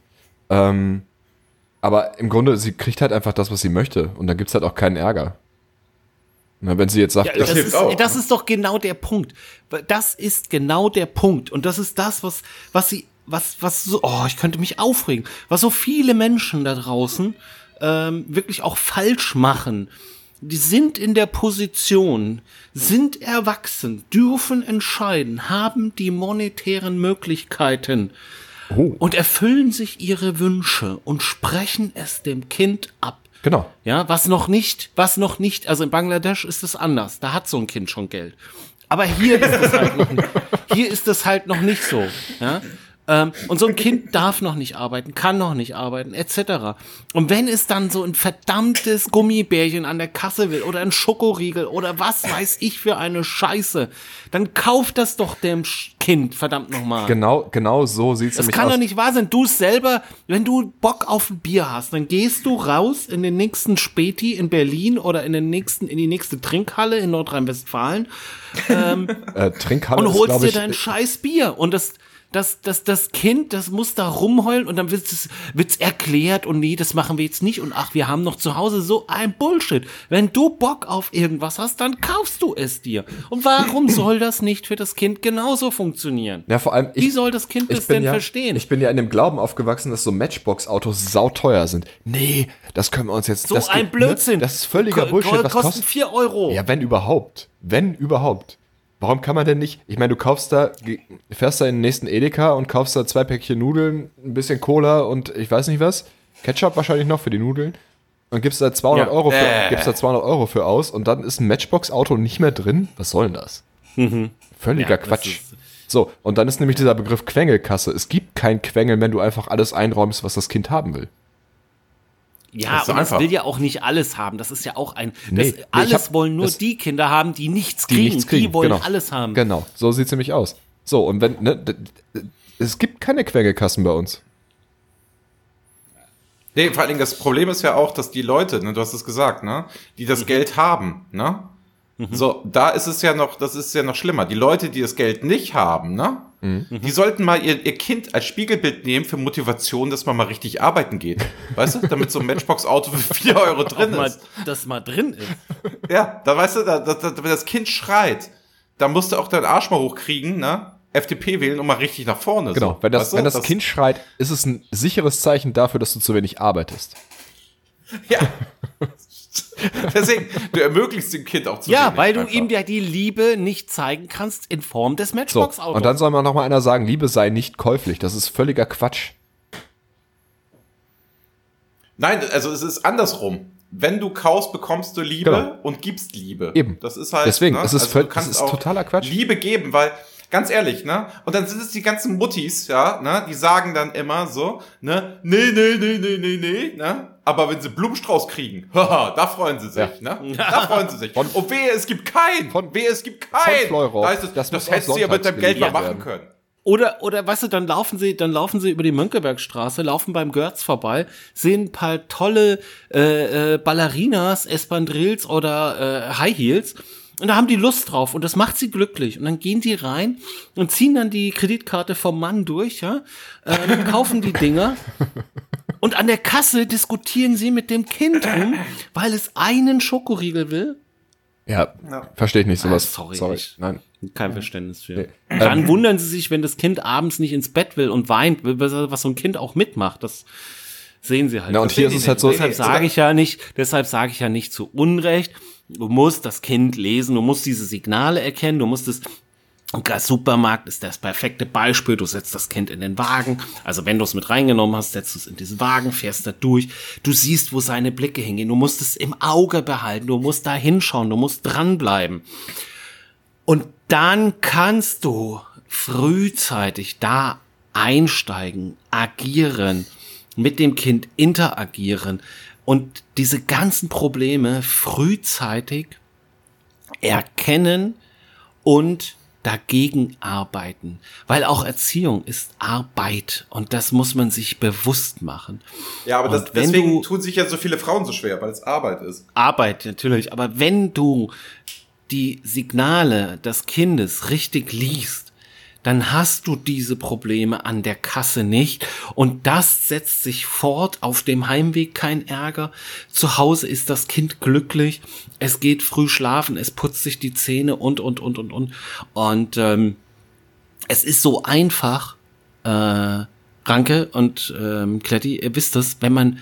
Aber im Grunde, sie kriegt halt einfach das, was sie möchte und dann gibt's halt auch keinen Ärger. Na, wenn sie jetzt sagt, ja, das ist doch genau der Punkt. Das ist genau der Punkt und das ist das, was so, ich könnte mich aufregen, was so viele Menschen da draußen wirklich auch falsch machen. Die sind in der Position, sind erwachsen, dürfen entscheiden, haben die monetären Möglichkeiten und erfüllen sich ihre Wünsche und sprechen es dem Kind ab. Genau. Ja, was noch nicht, also in Bangladesch ist es anders, da hat so ein Kind schon Geld. Aber hier ist es halt noch nicht so, ja. Und so ein Kind darf noch nicht arbeiten, kann noch nicht arbeiten, etc. Und wenn es dann so ein verdammtes Gummibärchen an der Kasse will oder ein Schokoriegel oder was weiß ich für eine Scheiße, dann kauft das doch dem Kind, verdammt nochmal. Genau so sieht's nämlich aus. Das kann doch nicht wahr sein. Du selber, wenn du Bock auf ein Bier hast, dann gehst du raus in den nächsten Späti in Berlin oder in die nächste Trinkhalle in Nordrhein-Westfalen Trinkhalle und holst dir dein scheiß Bier. Und das Kind, das muss da rumheulen und dann wird's erklärt und nee, das machen wir jetzt nicht und ach, wir haben noch zu Hause so ein Bullshit. Wenn du Bock auf irgendwas hast, dann kaufst du es dir. Und warum soll das nicht für das Kind genauso funktionieren? Ja, vor allem wie soll das Kind das denn verstehen? Ich bin ja in dem Glauben aufgewachsen, dass so Matchbox-Autos sauteuer sind. Nee, das können wir uns jetzt... So ein Blödsinn. Ne? Das ist völliger Bullshit. Was kostet 4 Euro. Ja, wenn überhaupt. Warum kann man denn nicht, ich meine, fährst da in den nächsten Edeka und kaufst da 2 Päckchen Nudeln, ein bisschen Cola und ich weiß nicht was, Ketchup wahrscheinlich noch für die Nudeln und gibst da 200 Euro für aus und dann ist ein Matchbox-Auto nicht mehr drin? Was soll denn das? Völliger Quatsch. So, und dann ist nämlich dieser Begriff Quengelkasse. Es gibt kein Quengel, wenn du einfach alles einräumst, was das Kind haben will. Ja, und es will ja auch nicht alles haben. Das ist ja auch wollen nur die Kinder haben, die nichts kriegen. Die wollen alles haben. Genau, so sieht's nämlich aus. So, und es gibt keine Quengelkassen bei uns. Nee, vor allen Dingen das Problem ist ja auch, dass die Leute, ne, du hast es gesagt, ne, die das Geld haben, ne? So, das ist ja noch schlimmer. Die Leute, die das Geld nicht haben, ne? Die sollten mal ihr Kind als Spiegelbild nehmen für Motivation, dass man mal richtig arbeiten geht. Weißt du? Damit so ein Matchbox-Auto für 4 Euro drin ist. Das mal drin ist. Ja, da weißt du, wenn das Kind schreit, da musst du auch deinen Arsch mal hochkriegen, ne? FDP wählen und mal richtig nach vorne. Genau, so. wenn das Kind schreit, ist es ein sicheres Zeichen dafür, dass du zu wenig arbeitest. Ja. Deswegen, du ermöglichst dem Kind auch zu wenig. Ja, weil du ihm ja die Liebe nicht zeigen kannst in Form des Matchbox-Autos. So, und dann soll mal noch mal einer sagen, Liebe sei nicht käuflich. Das ist völliger Quatsch. Nein, also es ist andersrum. Wenn du kaufst, bekommst du Liebe und gibst Liebe. Eben. Das ist halt, deswegen, ne? es ist, also das ist totaler Quatsch. Liebe geben, weil, ganz ehrlich, ne? Und dann sind es die ganzen Muttis, ja, ne? Die sagen dann immer so, ne? Nee, ne? Aber wenn sie Blumenstrauß kriegen, haha, da freuen sie sich, ne? Da freuen sie sich. Und wehe, es gibt keinen. Von Da heißt es, das hättest du ja mit deinem Geld mal machen können. Oder, weißt du, dann laufen sie über die Mönckebergstraße, laufen beim Görz vorbei, sehen ein paar tolle Ballerinas, Espandrills oder High Heels und da haben die Lust drauf und das macht sie glücklich und dann gehen die rein und ziehen dann die Kreditkarte vom Mann durch, ja, kaufen die Dinger und an der Kasse diskutieren sie mit dem Kind weil es einen Schokoriegel will. Ja, verstehe ich nicht sowas. Sorry. Nein. Kein Verständnis für. Nee. Dann wundern sie sich, wenn das Kind abends nicht ins Bett will und weint, was so ein Kind auch mitmacht. Das sehen sie halt. Na, und hier ist es halt so. Deshalb sage ich ja nicht zu Unrecht. Du musst das Kind lesen, du musst diese Signale erkennen, du musst es. Und der Supermarkt ist das perfekte Beispiel. Du setzt das Kind in den Wagen. Also wenn du es mit reingenommen hast, setzt du es in diesen Wagen, fährst da durch. Du siehst, wo seine Blicke hingehen. Du musst es im Auge behalten. Du musst da hinschauen. Du musst dranbleiben. Und dann kannst du frühzeitig da einsteigen, agieren, mit dem Kind interagieren und diese ganzen Probleme frühzeitig erkennen und dagegen arbeiten, weil auch Erziehung ist Arbeit und das muss man sich bewusst machen. Ja, aber deswegen tun sich ja so viele Frauen so schwer, weil es Arbeit ist. Arbeit, natürlich, aber wenn du die Signale des Kindes richtig liest, dann hast du diese Probleme an der Kasse nicht und das setzt sich fort, auf dem Heimweg kein Ärger, zu Hause ist das Kind glücklich, es geht früh schlafen, es putzt sich die Zähne und es ist so einfach, Ranke und Kletti, ihr wisst das, wenn man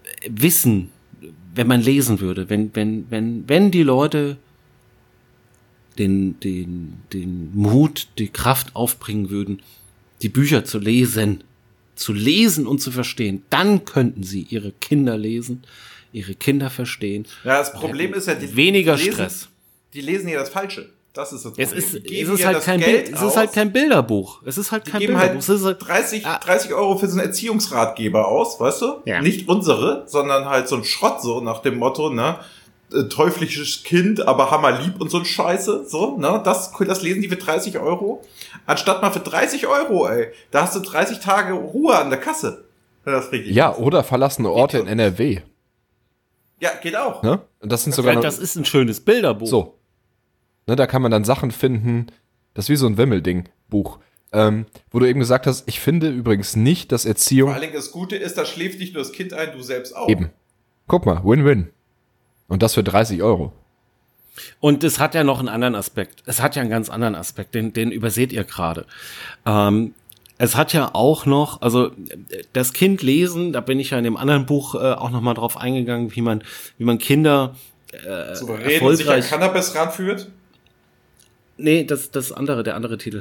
lesen würde, wenn die Leute den Mut, die Kraft aufbringen würden, die Bücher zu lesen und zu verstehen, dann könnten sie ihre Kinder lesen, ihre Kinder verstehen. Ja, das Problem ist ja, weniger Stress. Die lesen ja das Falsche. Das ist das Problem. Es ist halt kein Bilderbuch. Es ist halt kein Bilderbuch. Die geben halt 30 Euro für so einen Erziehungsratgeber aus, weißt du? Ja. Nicht unsere, sondern halt so ein Schrott, so nach dem Motto, ne? Teuflisches Kind, aber hammerlieb und so ein Scheiße, so, ne, das lesen die für 30 Euro, anstatt mal für 30 Euro, ey, da hast du 30 Tage Ruhe an der Kasse, wenn das richtig ist. Oder verlassene Orte in NRW. Ja, geht auch. Ne? Und das ist ein schönes Bilderbuch. So. Ne, da kann man dann Sachen finden, das ist wie so ein Wimmelding-Buch, wo du eben gesagt hast, ich finde übrigens nicht, dass Erziehung... Vor allen Dingen das Gute ist, da schläft nicht nur das Kind ein, du selbst auch. Eben. Guck mal, Win-Win. Und das für 30 Euro. Und es hat ja noch einen anderen Aspekt. Es hat ja einen ganz anderen Aspekt, den überseht ihr gerade. Es hat ja auch noch, also das Kind lesen, da bin ich ja in dem anderen Buch auch noch mal drauf eingegangen, wie man Kinder erfolgreich sich an Cannabis ranführt? Nee, der andere Titel.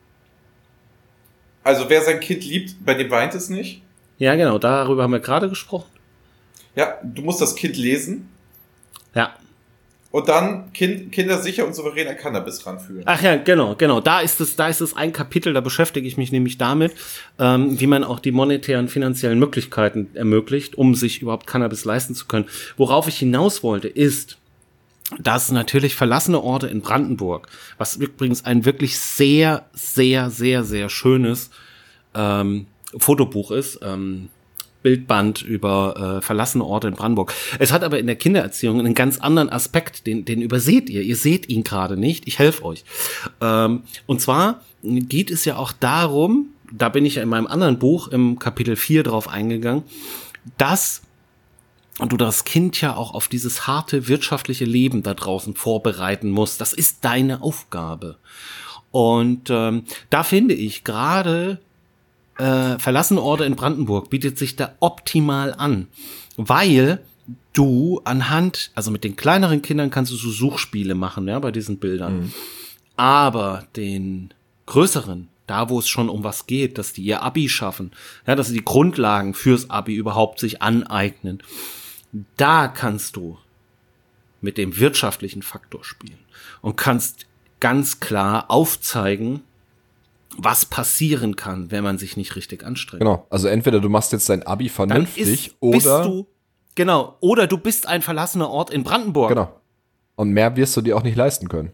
Also wer sein Kind liebt, bei dem weint es nicht? Ja, genau, darüber haben wir gerade gesprochen. Ja, du musst das Kind lesen. Ja. Und dann Kinder sicher und souverän an Cannabis ranführen. Ach ja, genau. Da ist es ein Kapitel, da beschäftige ich mich nämlich damit, wie man auch die monetären, finanziellen Möglichkeiten ermöglicht, um sich überhaupt Cannabis leisten zu können. Worauf ich hinaus wollte, ist, dass natürlich verlassene Orte in Brandenburg, was übrigens ein wirklich sehr, sehr, sehr, sehr schönes Fotobuch ist, Bildband über verlassene Orte in Brandenburg. Es hat aber in der Kindererziehung einen ganz anderen Aspekt, den überseht ihr. Ihr seht ihn gerade nicht. Ich helfe euch. Und zwar geht es ja auch darum, da bin ich ja in meinem anderen Buch im Kapitel 4 drauf eingegangen, dass du das Kind ja auch auf dieses harte wirtschaftliche Leben da draußen vorbereiten musst. Das ist deine Aufgabe. Und da finde ich gerade verlassene Orte in Brandenburg bietet sich da optimal an, weil du also mit den kleineren Kindern kannst du so Suchspiele machen, ja, bei diesen Bildern. Aber den größeren, da wo es schon um was geht, dass die ihr Abi schaffen, ja, dass sie die Grundlagen fürs Abi überhaupt sich aneignen, da kannst du mit dem wirtschaftlichen Faktor spielen und kannst ganz klar aufzeigen, was passieren kann, wenn man sich nicht richtig anstrengt. Genau, also entweder du machst jetzt dein Abi vernünftig oder du bist ein verlassener Ort in Brandenburg. Genau. Und mehr wirst du dir auch nicht leisten können.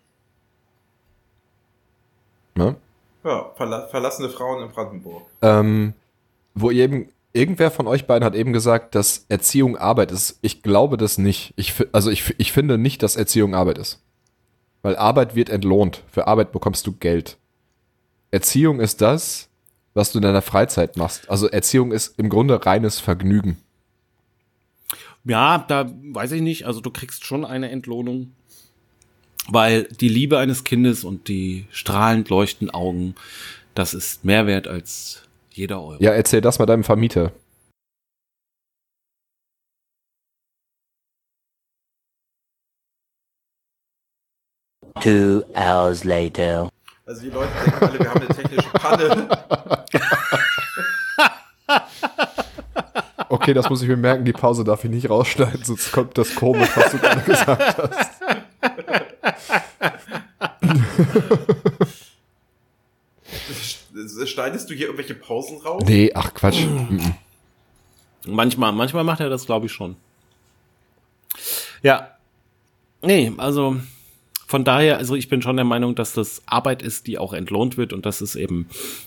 Ne? Ja, verlassene Frauen in Brandenburg. Wo irgendwer von euch beiden hat eben gesagt, dass Erziehung Arbeit ist. Ich glaube das nicht. Ich finde nicht, dass Erziehung Arbeit ist. Weil Arbeit wird entlohnt. Für Arbeit bekommst du Geld. Erziehung ist das, was du in deiner Freizeit machst. Also Erziehung ist im Grunde reines Vergnügen. Ja, da weiß ich nicht. Also du kriegst schon eine Entlohnung Weil die Liebe eines Kindes und die strahlend leuchtenden Augen, das ist mehr wert als jeder Euro. Ja, erzähl das mal deinem Vermieter. Two hours later. Also die Leute denken alle, wir haben eine technische Panne. Okay, das muss ich mir merken, die Pause darf ich nicht rausschneiden, sonst kommt das komisch, was du gerade gesagt hast. Schneidest du hier irgendwelche Pausen raus? Nee, ach Quatsch. Manchmal macht er das, glaube ich, schon. Ja. Nee, also von daher, also ich bin schon der Meinung, dass das Arbeit ist, die auch entlohnt wird und das ist eben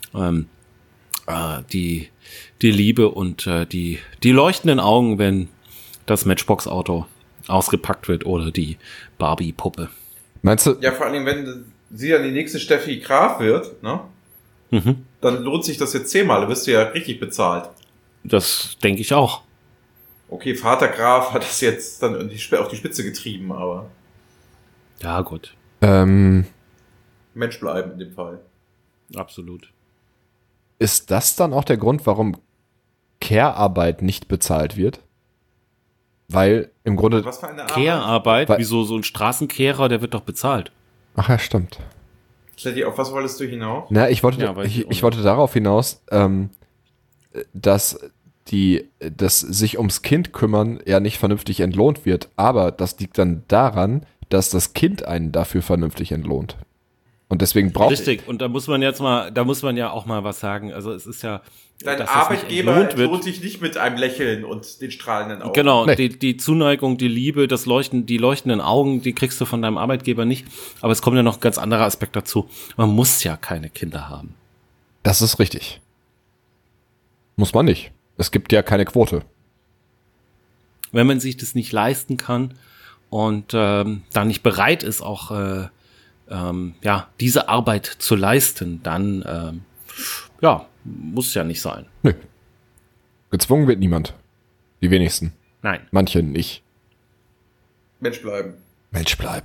die Liebe und die leuchtenden Augen, wenn das Matchbox-Auto ausgepackt wird oder die Barbie-Puppe. Meinst du? Ja, vor allem, wenn sie dann die nächste Steffi Graf wird, ne? Mhm. Dann lohnt sich das jetzt 10-mal, da wirst du ja richtig bezahlt. Das denke ich auch. Okay, Vater Graf hat das jetzt dann auf die Spitze getrieben, aber Ja, gut. Mensch bleiben in dem Fall. Absolut. Ist das dann auch der Grund, warum Care-Arbeit nicht bezahlt wird? Weil im Grunde... Was für eine Arbeit? Care-Arbeit, Weil- wieso so ein Straßenkehrer, der wird doch bezahlt. Ach ja, stimmt. Steffi, auf was wolltest du hinaus? Na, ich wollte, Ja, weiß ich auch ich nicht. wollte darauf hinaus, dass das sich ums Kind kümmern ja nicht vernünftig entlohnt wird, aber das liegt dann daran, dass das Kind einen dafür vernünftig entlohnt. Und deswegen braucht Richtig, und da muss man ja auch mal was sagen. Also es ist ja, Dein dass das nicht Arbeitgeber entlohnt entlohnt dich nicht mit einem Lächeln und den strahlenden Augen. Genau, Nee. die Zuneigung, die Liebe, die leuchtenden Augen, die kriegst du von deinem Arbeitgeber nicht. Aber es kommt ja noch ein ganz anderer Aspekt dazu. Man muss ja keine Kinder haben. Das ist richtig. Muss man nicht. Es gibt ja keine Quote. Wenn man sich das nicht leisten kann und da nicht bereit ist, auch diese Arbeit zu leisten, dann muss ja nicht sein. Nö. Gezwungen wird niemand. Die wenigsten. Nein. Manche nicht. Mensch bleiben. Mensch bleiben.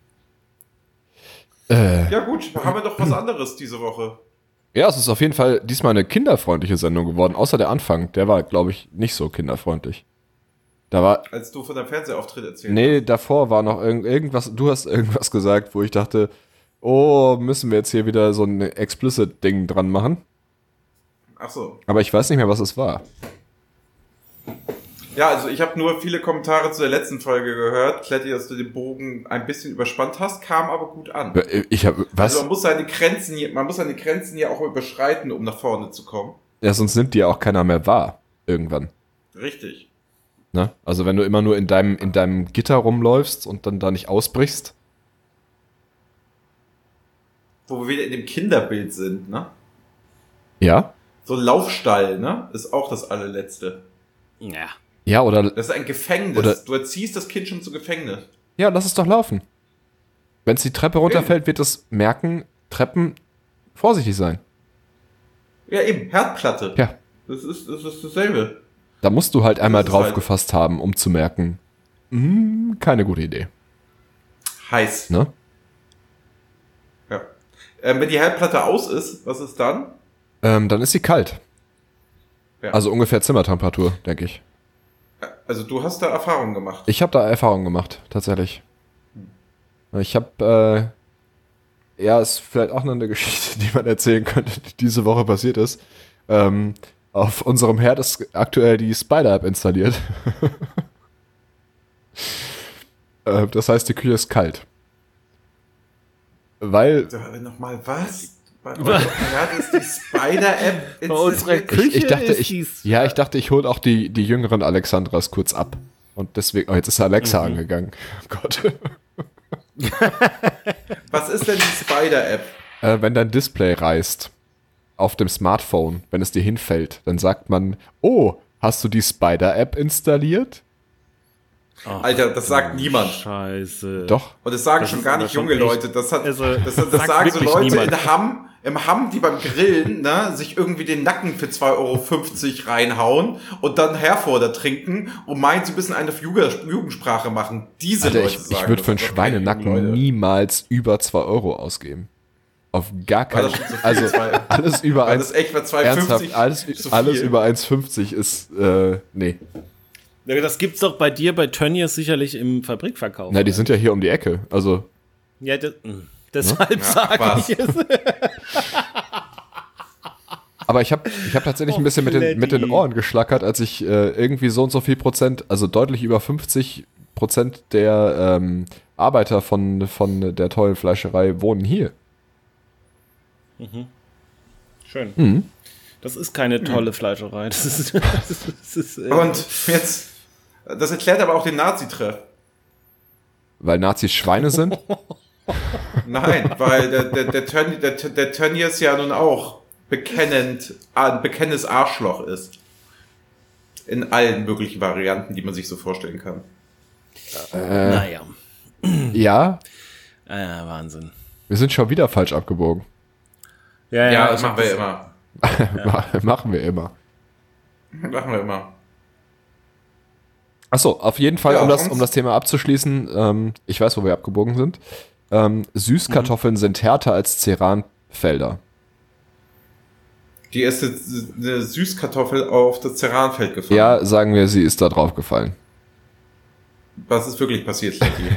Ja gut, haben wir doch was anderes diese Woche. Ja, es ist auf jeden Fall diesmal eine kinderfreundliche Sendung geworden, außer der Anfang. Der war, glaube ich, nicht so kinderfreundlich. Da war, Als du von deinem Fernsehauftritt erzählt nee, davor war noch irgendwas, du hast irgendwas gesagt, wo ich dachte, oh, müssen wir jetzt hier wieder so ein Explicit-Ding dran machen? Ach so. Aber ich weiß nicht mehr, was es war. Ja, also ich habe nur viele Kommentare zu der letzten Folge gehört. Kletti, dass du den Bogen ein bisschen überspannt hast, kam aber gut an. Ich habe, was? Also man muss seine Grenzen ja auch überschreiten, um nach vorne zu kommen. Ja, sonst nimmt die ja auch keiner mehr wahr. Irgendwann. Richtig. Ne? Also wenn du immer nur in deinem Gitter rumläufst und dann da nicht ausbrichst. Wo wir wieder in dem Kinderbild sind, ne? Ja? So ein Laufstall, ne? Ist auch das allerletzte. Ja. Ja, oder, Das ist ein Gefängnis. Oder- Du erziehst das Kind schon zu Gefängnis. ja, lass es doch laufen. Wenn es die Treppe runterfällt, wird es merken, Treppen vorsichtig sein. Ja, eben, Herdplatte. Ja. Das ist dasselbe. Da musst du halt einmal ist drauf halt- gefasst haben, um zu merken, keine gute Idee. Heiß. Ne? Ja. Wenn die Herdplatte aus ist, was ist dann? Dann ist sie kalt. Ja. Also ungefähr Zimmertemperatur, denke ich. Also du hast da Erfahrungen gemacht. Ich habe da Erfahrungen gemacht, tatsächlich. Ich habe, ist vielleicht auch noch eine Geschichte, die man erzählen könnte, die diese Woche passiert ist. Auf unserem Herd ist aktuell die Spider-App installiert. Das heißt, die Küche ist kalt. Weil Nochmal was? Bei eurem Herd ist die Spider-App Bei unserer installiert. Küche ich dachte, ist dies- ich dachte, ich hole auch die jüngeren Alexandras kurz ab. Und deswegen, jetzt ist Alexa angegangen. Oh Gott. Was ist denn die Spider-App? Wenn dein Display reißt auf dem Smartphone, wenn es dir hinfällt, dann sagt man, oh, hast du die Spider-App installiert? Ach, Alter, das sagt niemand. Scheiße. Doch. Und das sagen Das schon ist gar aber nicht schon junge echt- Leute. Das also, sagen sagt so wirklich Leute niemand. in Hamm. Hamm, die beim Grillen, ne, sich irgendwie den Nacken für 2,50 € reinhauen und dann Herforder trinken und meinen, sie müssen einen auf Jugendsprache machen. Diese Alter, Leute ich würde für einen Schweinenacken niemals über 2 € ausgeben. Auf gar keinen Fall. Also alles über 1. Das echt bei 2,50 alles über 1,50 ist, nee. Das gibt's doch bei dir, bei Tönnies sicherlich im Fabrikverkauf. Na, die sind ja hier um die Ecke, also. Ja, deshalb sage ich es. Aber ich hab tatsächlich ein bisschen mit den Ohren geschlackert, als ich irgendwie so und so viel Prozent, also deutlich über 50% der Arbeiter von der tollen Fleischerei wohnen hier. Schön. Mhm. Das ist keine tolle Fleischerei. Das ist und jetzt, das erklärt aber auch den Nazi-Treff. Weil Nazis Schweine sind? Nein, weil der Tönnies ja nun auch ein bekennendes Arschloch ist. In allen möglichen Varianten, die man sich so vorstellen kann. naja. Ja. Wahnsinn. Wir sind schon wieder falsch abgebogen. Ja, das machen wir immer. Machen wir immer. Machen wir immer. Achso, auf jeden Fall, Ja, um das Thema abzuschließen, ich weiß, wo wir abgebogen sind. Süßkartoffeln sind härter als Ceranfelder. Die ist eine Süßkartoffel auf das Ceranfeld gefallen. Ja, sagen wir, sie ist da drauf gefallen. Was ist wirklich passiert, Lecky?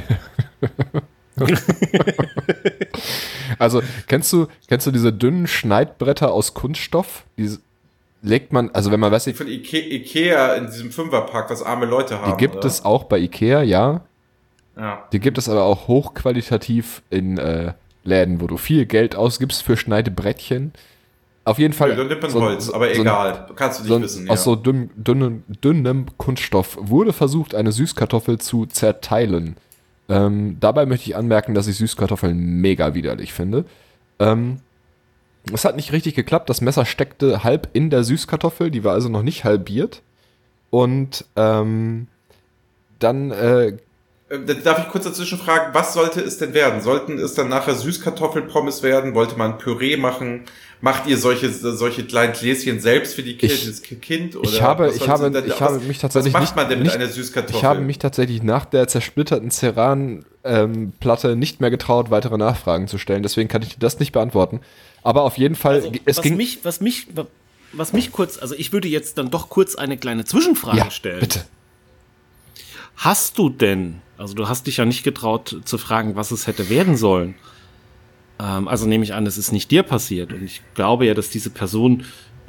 Also, kennst du diese dünnen Schneidbretter aus Kunststoff? Die legt man, also wenn man weiß, Von Ikea in diesem Fünferpack, was arme Leute haben. die gibt es auch bei Ikea, ja. Ja. Die gibt es aber auch hochqualitativ in Läden, wo du viel Geld ausgibst für Schneidebrettchen. Auf jeden Fall. Dann nimmt man Holz, aber egal. Kannst du nicht wissen. Aus so dünnem Kunststoff wurde versucht, eine Süßkartoffel zu zerteilen. Dabei möchte ich anmerken, dass ich Süßkartoffeln mega widerlich finde. Es hat nicht richtig geklappt. Das Messer steckte halb in der Süßkartoffel, die war also noch nicht halbiert. Und dann Darf ich kurz dazwischen fragen, was sollte es denn werden? Sollten es dann nachher Süßkartoffelpommes werden? Wollte man Püree machen? Macht ihr solche kleinen Gläschen selbst für das Kind? Oder ich habe mich tatsächlich was macht man denn mit einer Süßkartoffel? Ich habe mich tatsächlich nach der zersplitterten Ceran-Platte nicht mehr getraut, weitere Nachfragen zu stellen. Deswegen kann ich dir das nicht beantworten. Aber auf jeden Fall, was mich kurz, also ich würde jetzt dann doch kurz eine kleine Zwischenfrage stellen. Bitte. Hast du denn, also du hast dich ja nicht getraut zu fragen, was es hätte werden sollen. Also nehme ich an, es ist nicht dir passiert. Und ich glaube ja, dass diese Person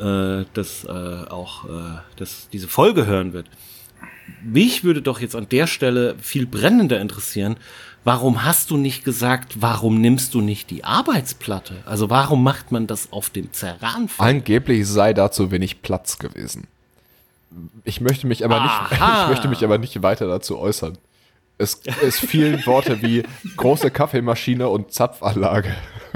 diese Folge hören wird. Mich würde doch jetzt an der Stelle viel brennender interessieren, warum hast du nicht gesagt, warum nimmst du nicht die Arbeitsplatte? Also warum macht man das auf dem Ceranfeld? Angeblich sei dazu wenig Platz gewesen. Ich möchte mich aber nicht weiter dazu äußern. Es fielen Worte wie große Kaffeemaschine und Zapfanlage.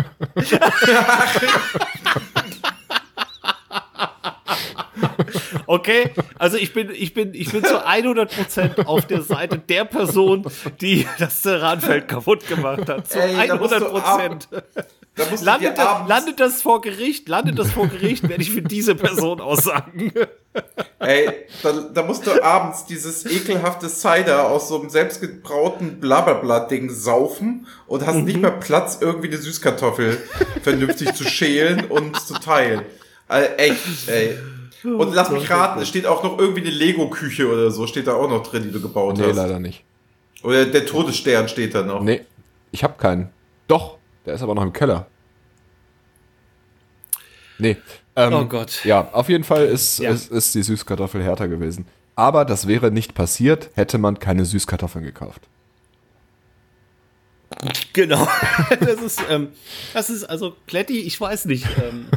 Okay, also ich bin zu 100% auf der Seite der Person, die das Ceranfeld kaputt gemacht hat. Zu 100%. Landet das vor Gericht, werde ich für diese Person aussagen. Ey, da musst du abends dieses ekelhafte Cider aus so einem selbstgebrauten Blablabla-Ding saufen und hast nicht mehr Platz, irgendwie eine Süßkartoffel vernünftig zu schälen und zu teilen. Echt, ey. Und lass mich raten, es steht auch noch irgendwie eine Lego-Küche oder so, steht da auch noch drin, die du gebaut hast. Nee, leider nicht. Oder der Todesstern steht da noch. Nee, ich habe keinen. Doch, der ist aber noch im Keller. Nee. Oh Gott. Ja, auf jeden Fall ist die Süßkartoffel härter gewesen. Aber das wäre nicht passiert, hätte man keine Süßkartoffeln gekauft. Genau. Das ist also, Kletti, ich weiß nicht.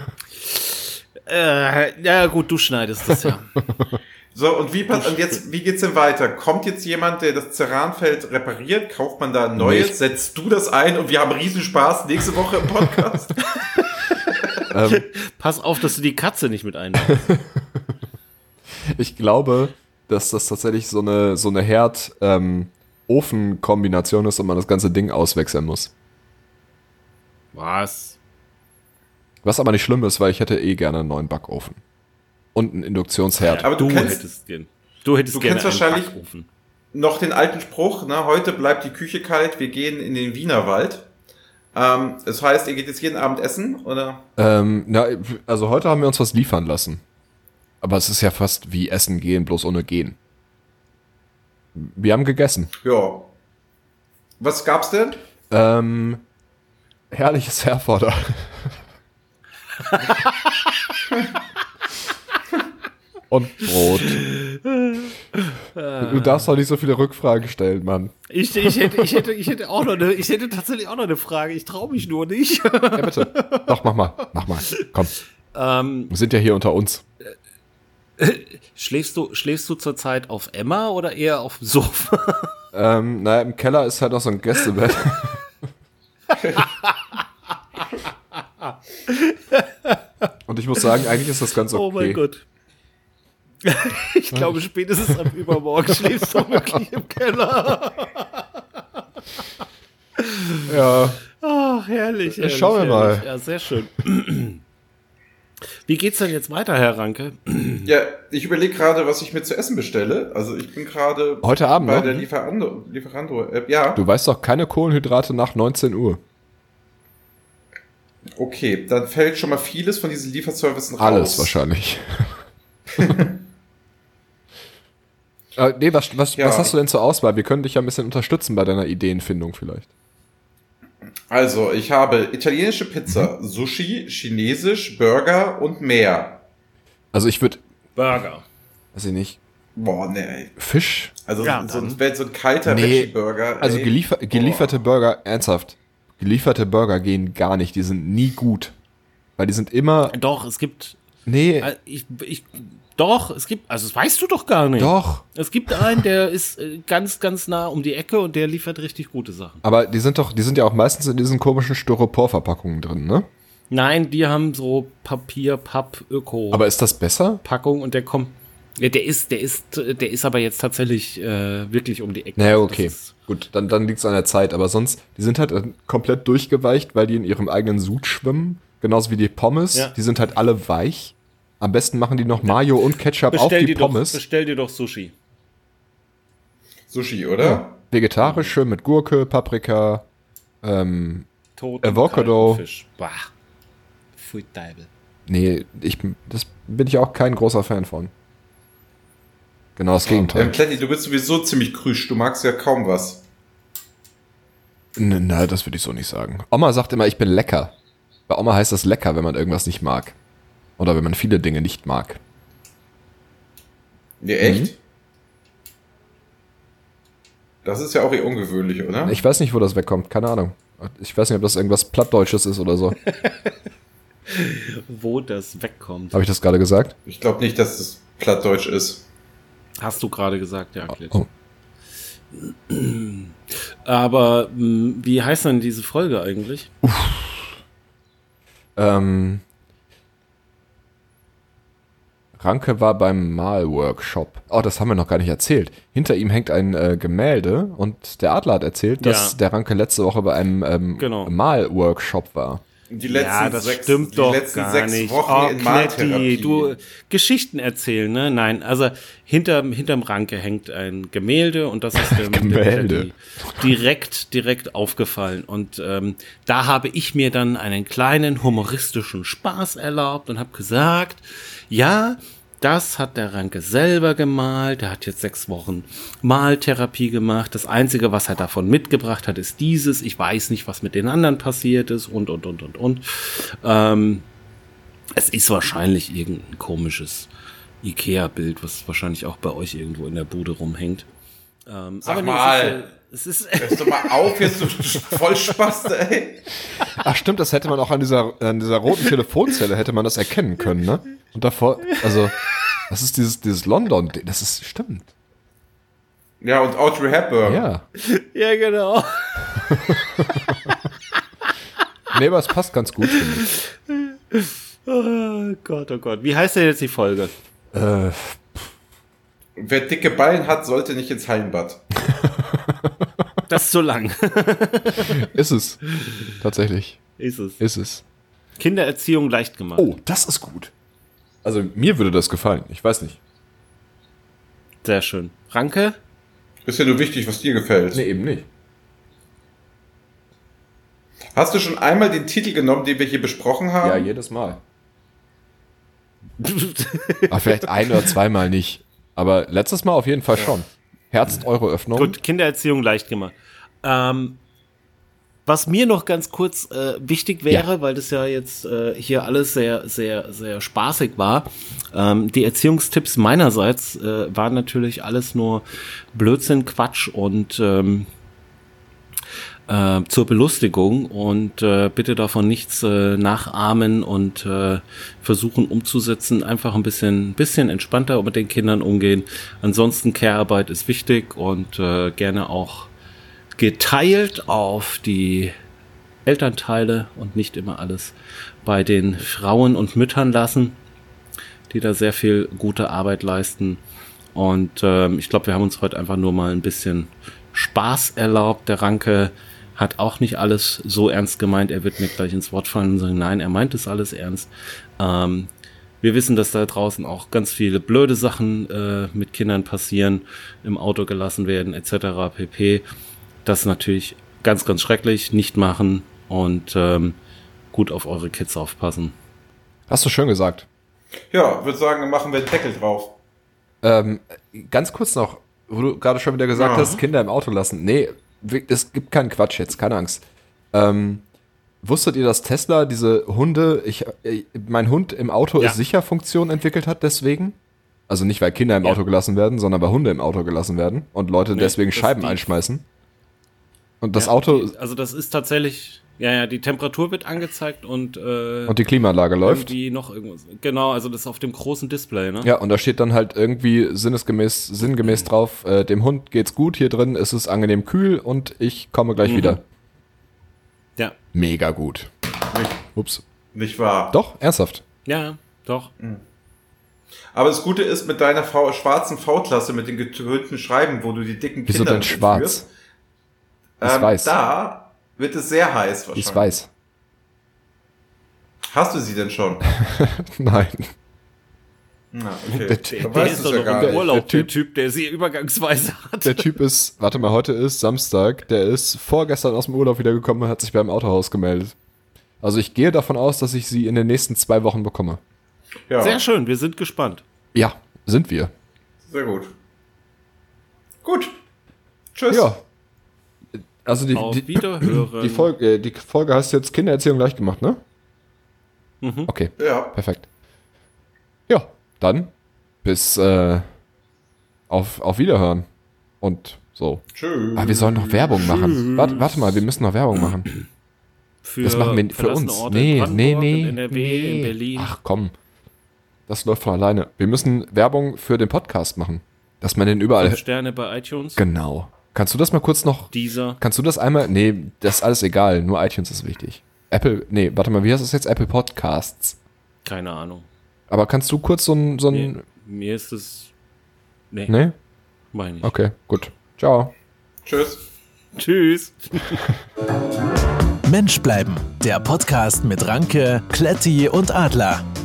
Ja gut, du schneidest das ja. So, und wie geht's denn weiter? Kommt jetzt jemand, der das Ceranfeld repariert? Kauft man da ein neues? Setzt du das ein und wir haben Riesenspaß nächste Woche im Podcast? Pass auf, dass du die Katze nicht mit einbaust. Ich glaube, dass das tatsächlich so eine Herd-Ofen-Kombination ist und man das ganze Ding auswechseln muss. Was? Was aber nicht schlimm ist, weil ich hätte gerne einen neuen Backofen. Und einen Induktionsherd. Aber du hättest gerne einen wahrscheinlich Backofen. Noch den alten Spruch, ne, heute bleibt die Küche kalt, wir gehen in den Wienerwald. Das heißt, ihr geht jetzt jeden Abend essen, oder? Also heute haben wir uns was liefern lassen. Aber es ist ja fast wie Essen gehen, bloß ohne gehen. Wir haben gegessen. Ja. Was gab's denn? Herrliches Herforder. Und Brot. Du darfst doch nicht so viele Rückfragen stellen, Mann. Ich hätte tatsächlich auch noch eine Frage. Ich traue mich nur nicht. Ja, bitte. Doch, mach mal. Komm. Wir sind ja hier unter uns. Schläfst du zurzeit auf Emma oder eher auf dem Sofa? Im Keller ist halt noch so ein Gästebett. Und ich muss sagen, eigentlich ist das ganz okay. Oh mein Gott. Ich glaube, spätestens am Übermorgen schläfst du wirklich im Keller. Ja. Ach, herrlich. Schauen wir mal. Ja, sehr schön. Wie geht's denn jetzt weiter, Herr Ranke? Ja, ich überlege gerade, was ich mir zu essen bestelle. Also ich bin gerade heute Abend bei noch? Der Lieferando-App. Ja. Du weißt doch, keine Kohlenhydrate nach 19 Uhr. Okay, dann fällt schon mal vieles von diesen Lieferservicen raus. Alles wahrscheinlich. Was hast du denn zur Auswahl? Wir können dich ja ein bisschen unterstützen bei deiner Ideenfindung vielleicht. Also, ich habe italienische Pizza, Sushi, chinesisch, Burger und mehr. Also ich würde... Burger. Weiß ich nicht. Boah, nee. Fisch? Also ja, so ein kalter Veggie-Burger. Also gelieferte Burger, ernsthaft. Gelieferte Burger gehen gar nicht. Die sind nie gut. Weil die sind immer... Doch, es gibt... Nee. Doch, es gibt, also das weißt du doch gar nicht. Doch. Es gibt einen, der ist ganz, ganz nah um die Ecke und der liefert richtig gute Sachen. Aber die sind ja auch meistens in diesen komischen Styropor-Verpackungen drin, ne? Nein, die haben so Papier, Papp, Öko. Aber ist das besser? Packung und der kommt, ja, der ist aber jetzt tatsächlich wirklich um die Ecke. Naja, okay. Gut, dann liegt es an der Zeit. Aber sonst, die sind halt komplett durchgeweicht, weil die in ihrem eigenen Sud schwimmen. Genauso wie die Pommes. Ja. Die sind halt alle weich. Am besten machen die noch Mayo und Ketchup auf die Pommes. Bestell dir doch Sushi. Sushi, oder? Ja. Vegetarisch, schön mit Gurke, Paprika, Avocado. Fisch. Bah. Pfui Deibel. Nee, das bin ich auch kein großer Fan von. Genau das Gegenteil. Kletti, du bist sowieso ziemlich krüsch. Du magst ja kaum was. Nein, das würde ich so nicht sagen. Oma sagt immer, ich bin lecker. Bei Oma heißt das lecker, wenn man irgendwas nicht mag. Oder wenn man viele Dinge nicht mag. Ja, echt? Das ist ja auch eher ungewöhnlich, oder? Ich weiß nicht, wo das wegkommt. Keine Ahnung. Ich weiß nicht, ob das irgendwas Plattdeutsches ist oder so. Wo das wegkommt. Habe ich das gerade gesagt? Ich glaube nicht, dass es Plattdeutsch ist. Hast du gerade gesagt, ja. Oh. Aber wie heißt denn diese Folge eigentlich? Ranke war beim Malworkshop. Oh, das haben wir noch gar nicht erzählt. Hinter ihm hängt ein Gemälde und der Adler hat erzählt, dass der Ranke letzte Woche bei einem Malworkshop war. Die letzten das sechs, stimmt doch gar 6 nicht. Wochen in Maltherapie. Du Geschichten erzählen, ne? Nein, also hinterm Ranke hängt ein Gemälde und das ist dem Gemälde. direkt aufgefallen. Und da habe ich mir dann einen kleinen humoristischen Spaß erlaubt und habe gesagt, ja, das hat der Ranke selber gemalt. Der hat jetzt 6 Wochen Maltherapie gemacht. Das Einzige, was er davon mitgebracht hat, ist dieses. Ich weiß nicht, was mit den anderen passiert ist und. Es ist wahrscheinlich irgendein komisches Ikea-Bild, was wahrscheinlich auch bei euch irgendwo in der Bude rumhängt. Sag mal, hörst du mal auf, jetzt so voll Spaß, ey. Ach stimmt, das hätte man auch an dieser roten Telefonzelle hätte man das erkennen können, ne? Und davor, also, das ist dieses London, das ist, stimmt. Ja, und Audrey Hepburn. Ja. Ja, genau. Nee, aber es passt ganz gut, finde ich. Oh Gott, oh Gott. Wie heißt denn jetzt die Folge? Wer dicke Ballen hat, sollte nicht ins Hallenbad. Das ist zu lang. Ist es. Tatsächlich. Ist es. Ist es. Kindererziehung leicht gemacht. Oh, das ist gut. Also mir würde das gefallen. Ich weiß nicht. Sehr schön. Ranke? Ist ja nur wichtig, was dir gefällt. Nee, eben nicht. Hast du schon einmal den Titel genommen, den wir hier besprochen haben? Ja, jedes Mal. Aber vielleicht ein- oder zweimal nicht. Aber letztes Mal auf jeden Fall schon. Herz-Euro-Öffnung. Gut, Kindererziehung leicht gemacht. Was mir noch ganz kurz wichtig wäre, weil das ja jetzt hier alles sehr, sehr, sehr spaßig war, die Erziehungstipps meinerseits waren natürlich alles nur Blödsinn, Quatsch und zur Belustigung und bitte davon nichts nachahmen und versuchen umzusetzen, einfach ein bisschen entspannter mit den Kindern umgehen. Ansonsten Care-Arbeit ist wichtig und gerne auch geteilt auf die Elternteile und nicht immer alles bei den Frauen und Müttern lassen, die da sehr viel gute Arbeit leisten. Und ich glaube, wir haben uns heute einfach nur mal ein bisschen Spaß erlaubt. Der Ranke hat auch nicht alles so ernst gemeint. Er wird mir gleich ins Wort fallen und sagen, nein, er meint es alles ernst. Wir wissen, dass da draußen auch ganz viele blöde Sachen mit Kindern passieren, im Auto gelassen werden, etc. pp. Das ist natürlich ganz, ganz schrecklich. Nicht machen und gut auf eure Kids aufpassen. Hast du schön gesagt. Ja, würde sagen, dann machen wir den Deckel drauf. Ganz kurz noch, wo du gerade schon wieder gesagt hast, Kinder im Auto lassen. Nee, es gibt keinen Quatsch jetzt, keine Angst. Wusstet ihr, dass Tesla diese Hunde, mein Hund im Auto ist sicher Funktion entwickelt hat deswegen? Also nicht, weil Kinder im Auto gelassen werden, sondern weil Hunde im Auto gelassen werden und Leute deswegen Scheiben einschmeißen. Und das Auto... also das ist tatsächlich... Ja, die Temperatur wird angezeigt und die Klimaanlage läuft. Irgendwie noch irgendwas. Genau, also das ist auf dem großen Display, ne? Ja, und da steht dann halt irgendwie sinngemäß drauf, dem Hund geht's gut, hier drin ist es angenehm kühl und ich komme gleich wieder. Ja. Mega gut. Ups. Nicht wahr? Doch, ernsthaft. Ja, doch. Aber das Gute ist, mit deiner schwarzen V-Klasse, mit den getönten Schreiben, wo du die dicken Wieso Kinder denn schwarz? Ist weiß. Da wird es sehr heiß wahrscheinlich. Ist weiß. Hast du sie denn schon? Nein. Na, okay. Der ist doch noch im Urlaub, der Typ, der sie übergangsweise hat. Der Typ ist, warte mal, heute ist Samstag, der ist vorgestern aus dem Urlaub wiedergekommen und hat sich beim Autohaus gemeldet. Also ich gehe davon aus, dass ich sie in den nächsten 2 Wochen bekomme. Ja. Sehr schön, wir sind gespannt. Ja, sind wir. Sehr gut. Gut. Tschüss. Ja. Also Auf Wiederhören. die Folge heißt jetzt Kindererziehung leicht gemacht, ne? Mhm. Okay, Ja. perfekt. Ja, dann bis auf Wiederhören und so. Tschüss. Ah, wir sollen noch Werbung machen. Warte mal, wir müssen noch Werbung machen. Für Das machen wir für verlassene uns. Orte in Brandenburg, in NRW, in Berlin. Ach komm, das läuft von alleine. Wir müssen Werbung für den Podcast machen, dass man den überall... 5 Sterne bei iTunes. Genau. Kannst du das mal kurz noch... Dieser. Kannst du das einmal... Nee, das ist alles egal. Nur iTunes ist wichtig. Warte mal, wie heißt das jetzt? Apple Podcasts. Keine Ahnung. Aber kannst du kurz so ein... Mir ist es... Nee? Meine ich. Okay, gut. Ciao. Tschüss. Tschüss. Mensch bleiben, der Podcast mit Ranke, Kletti und Adler.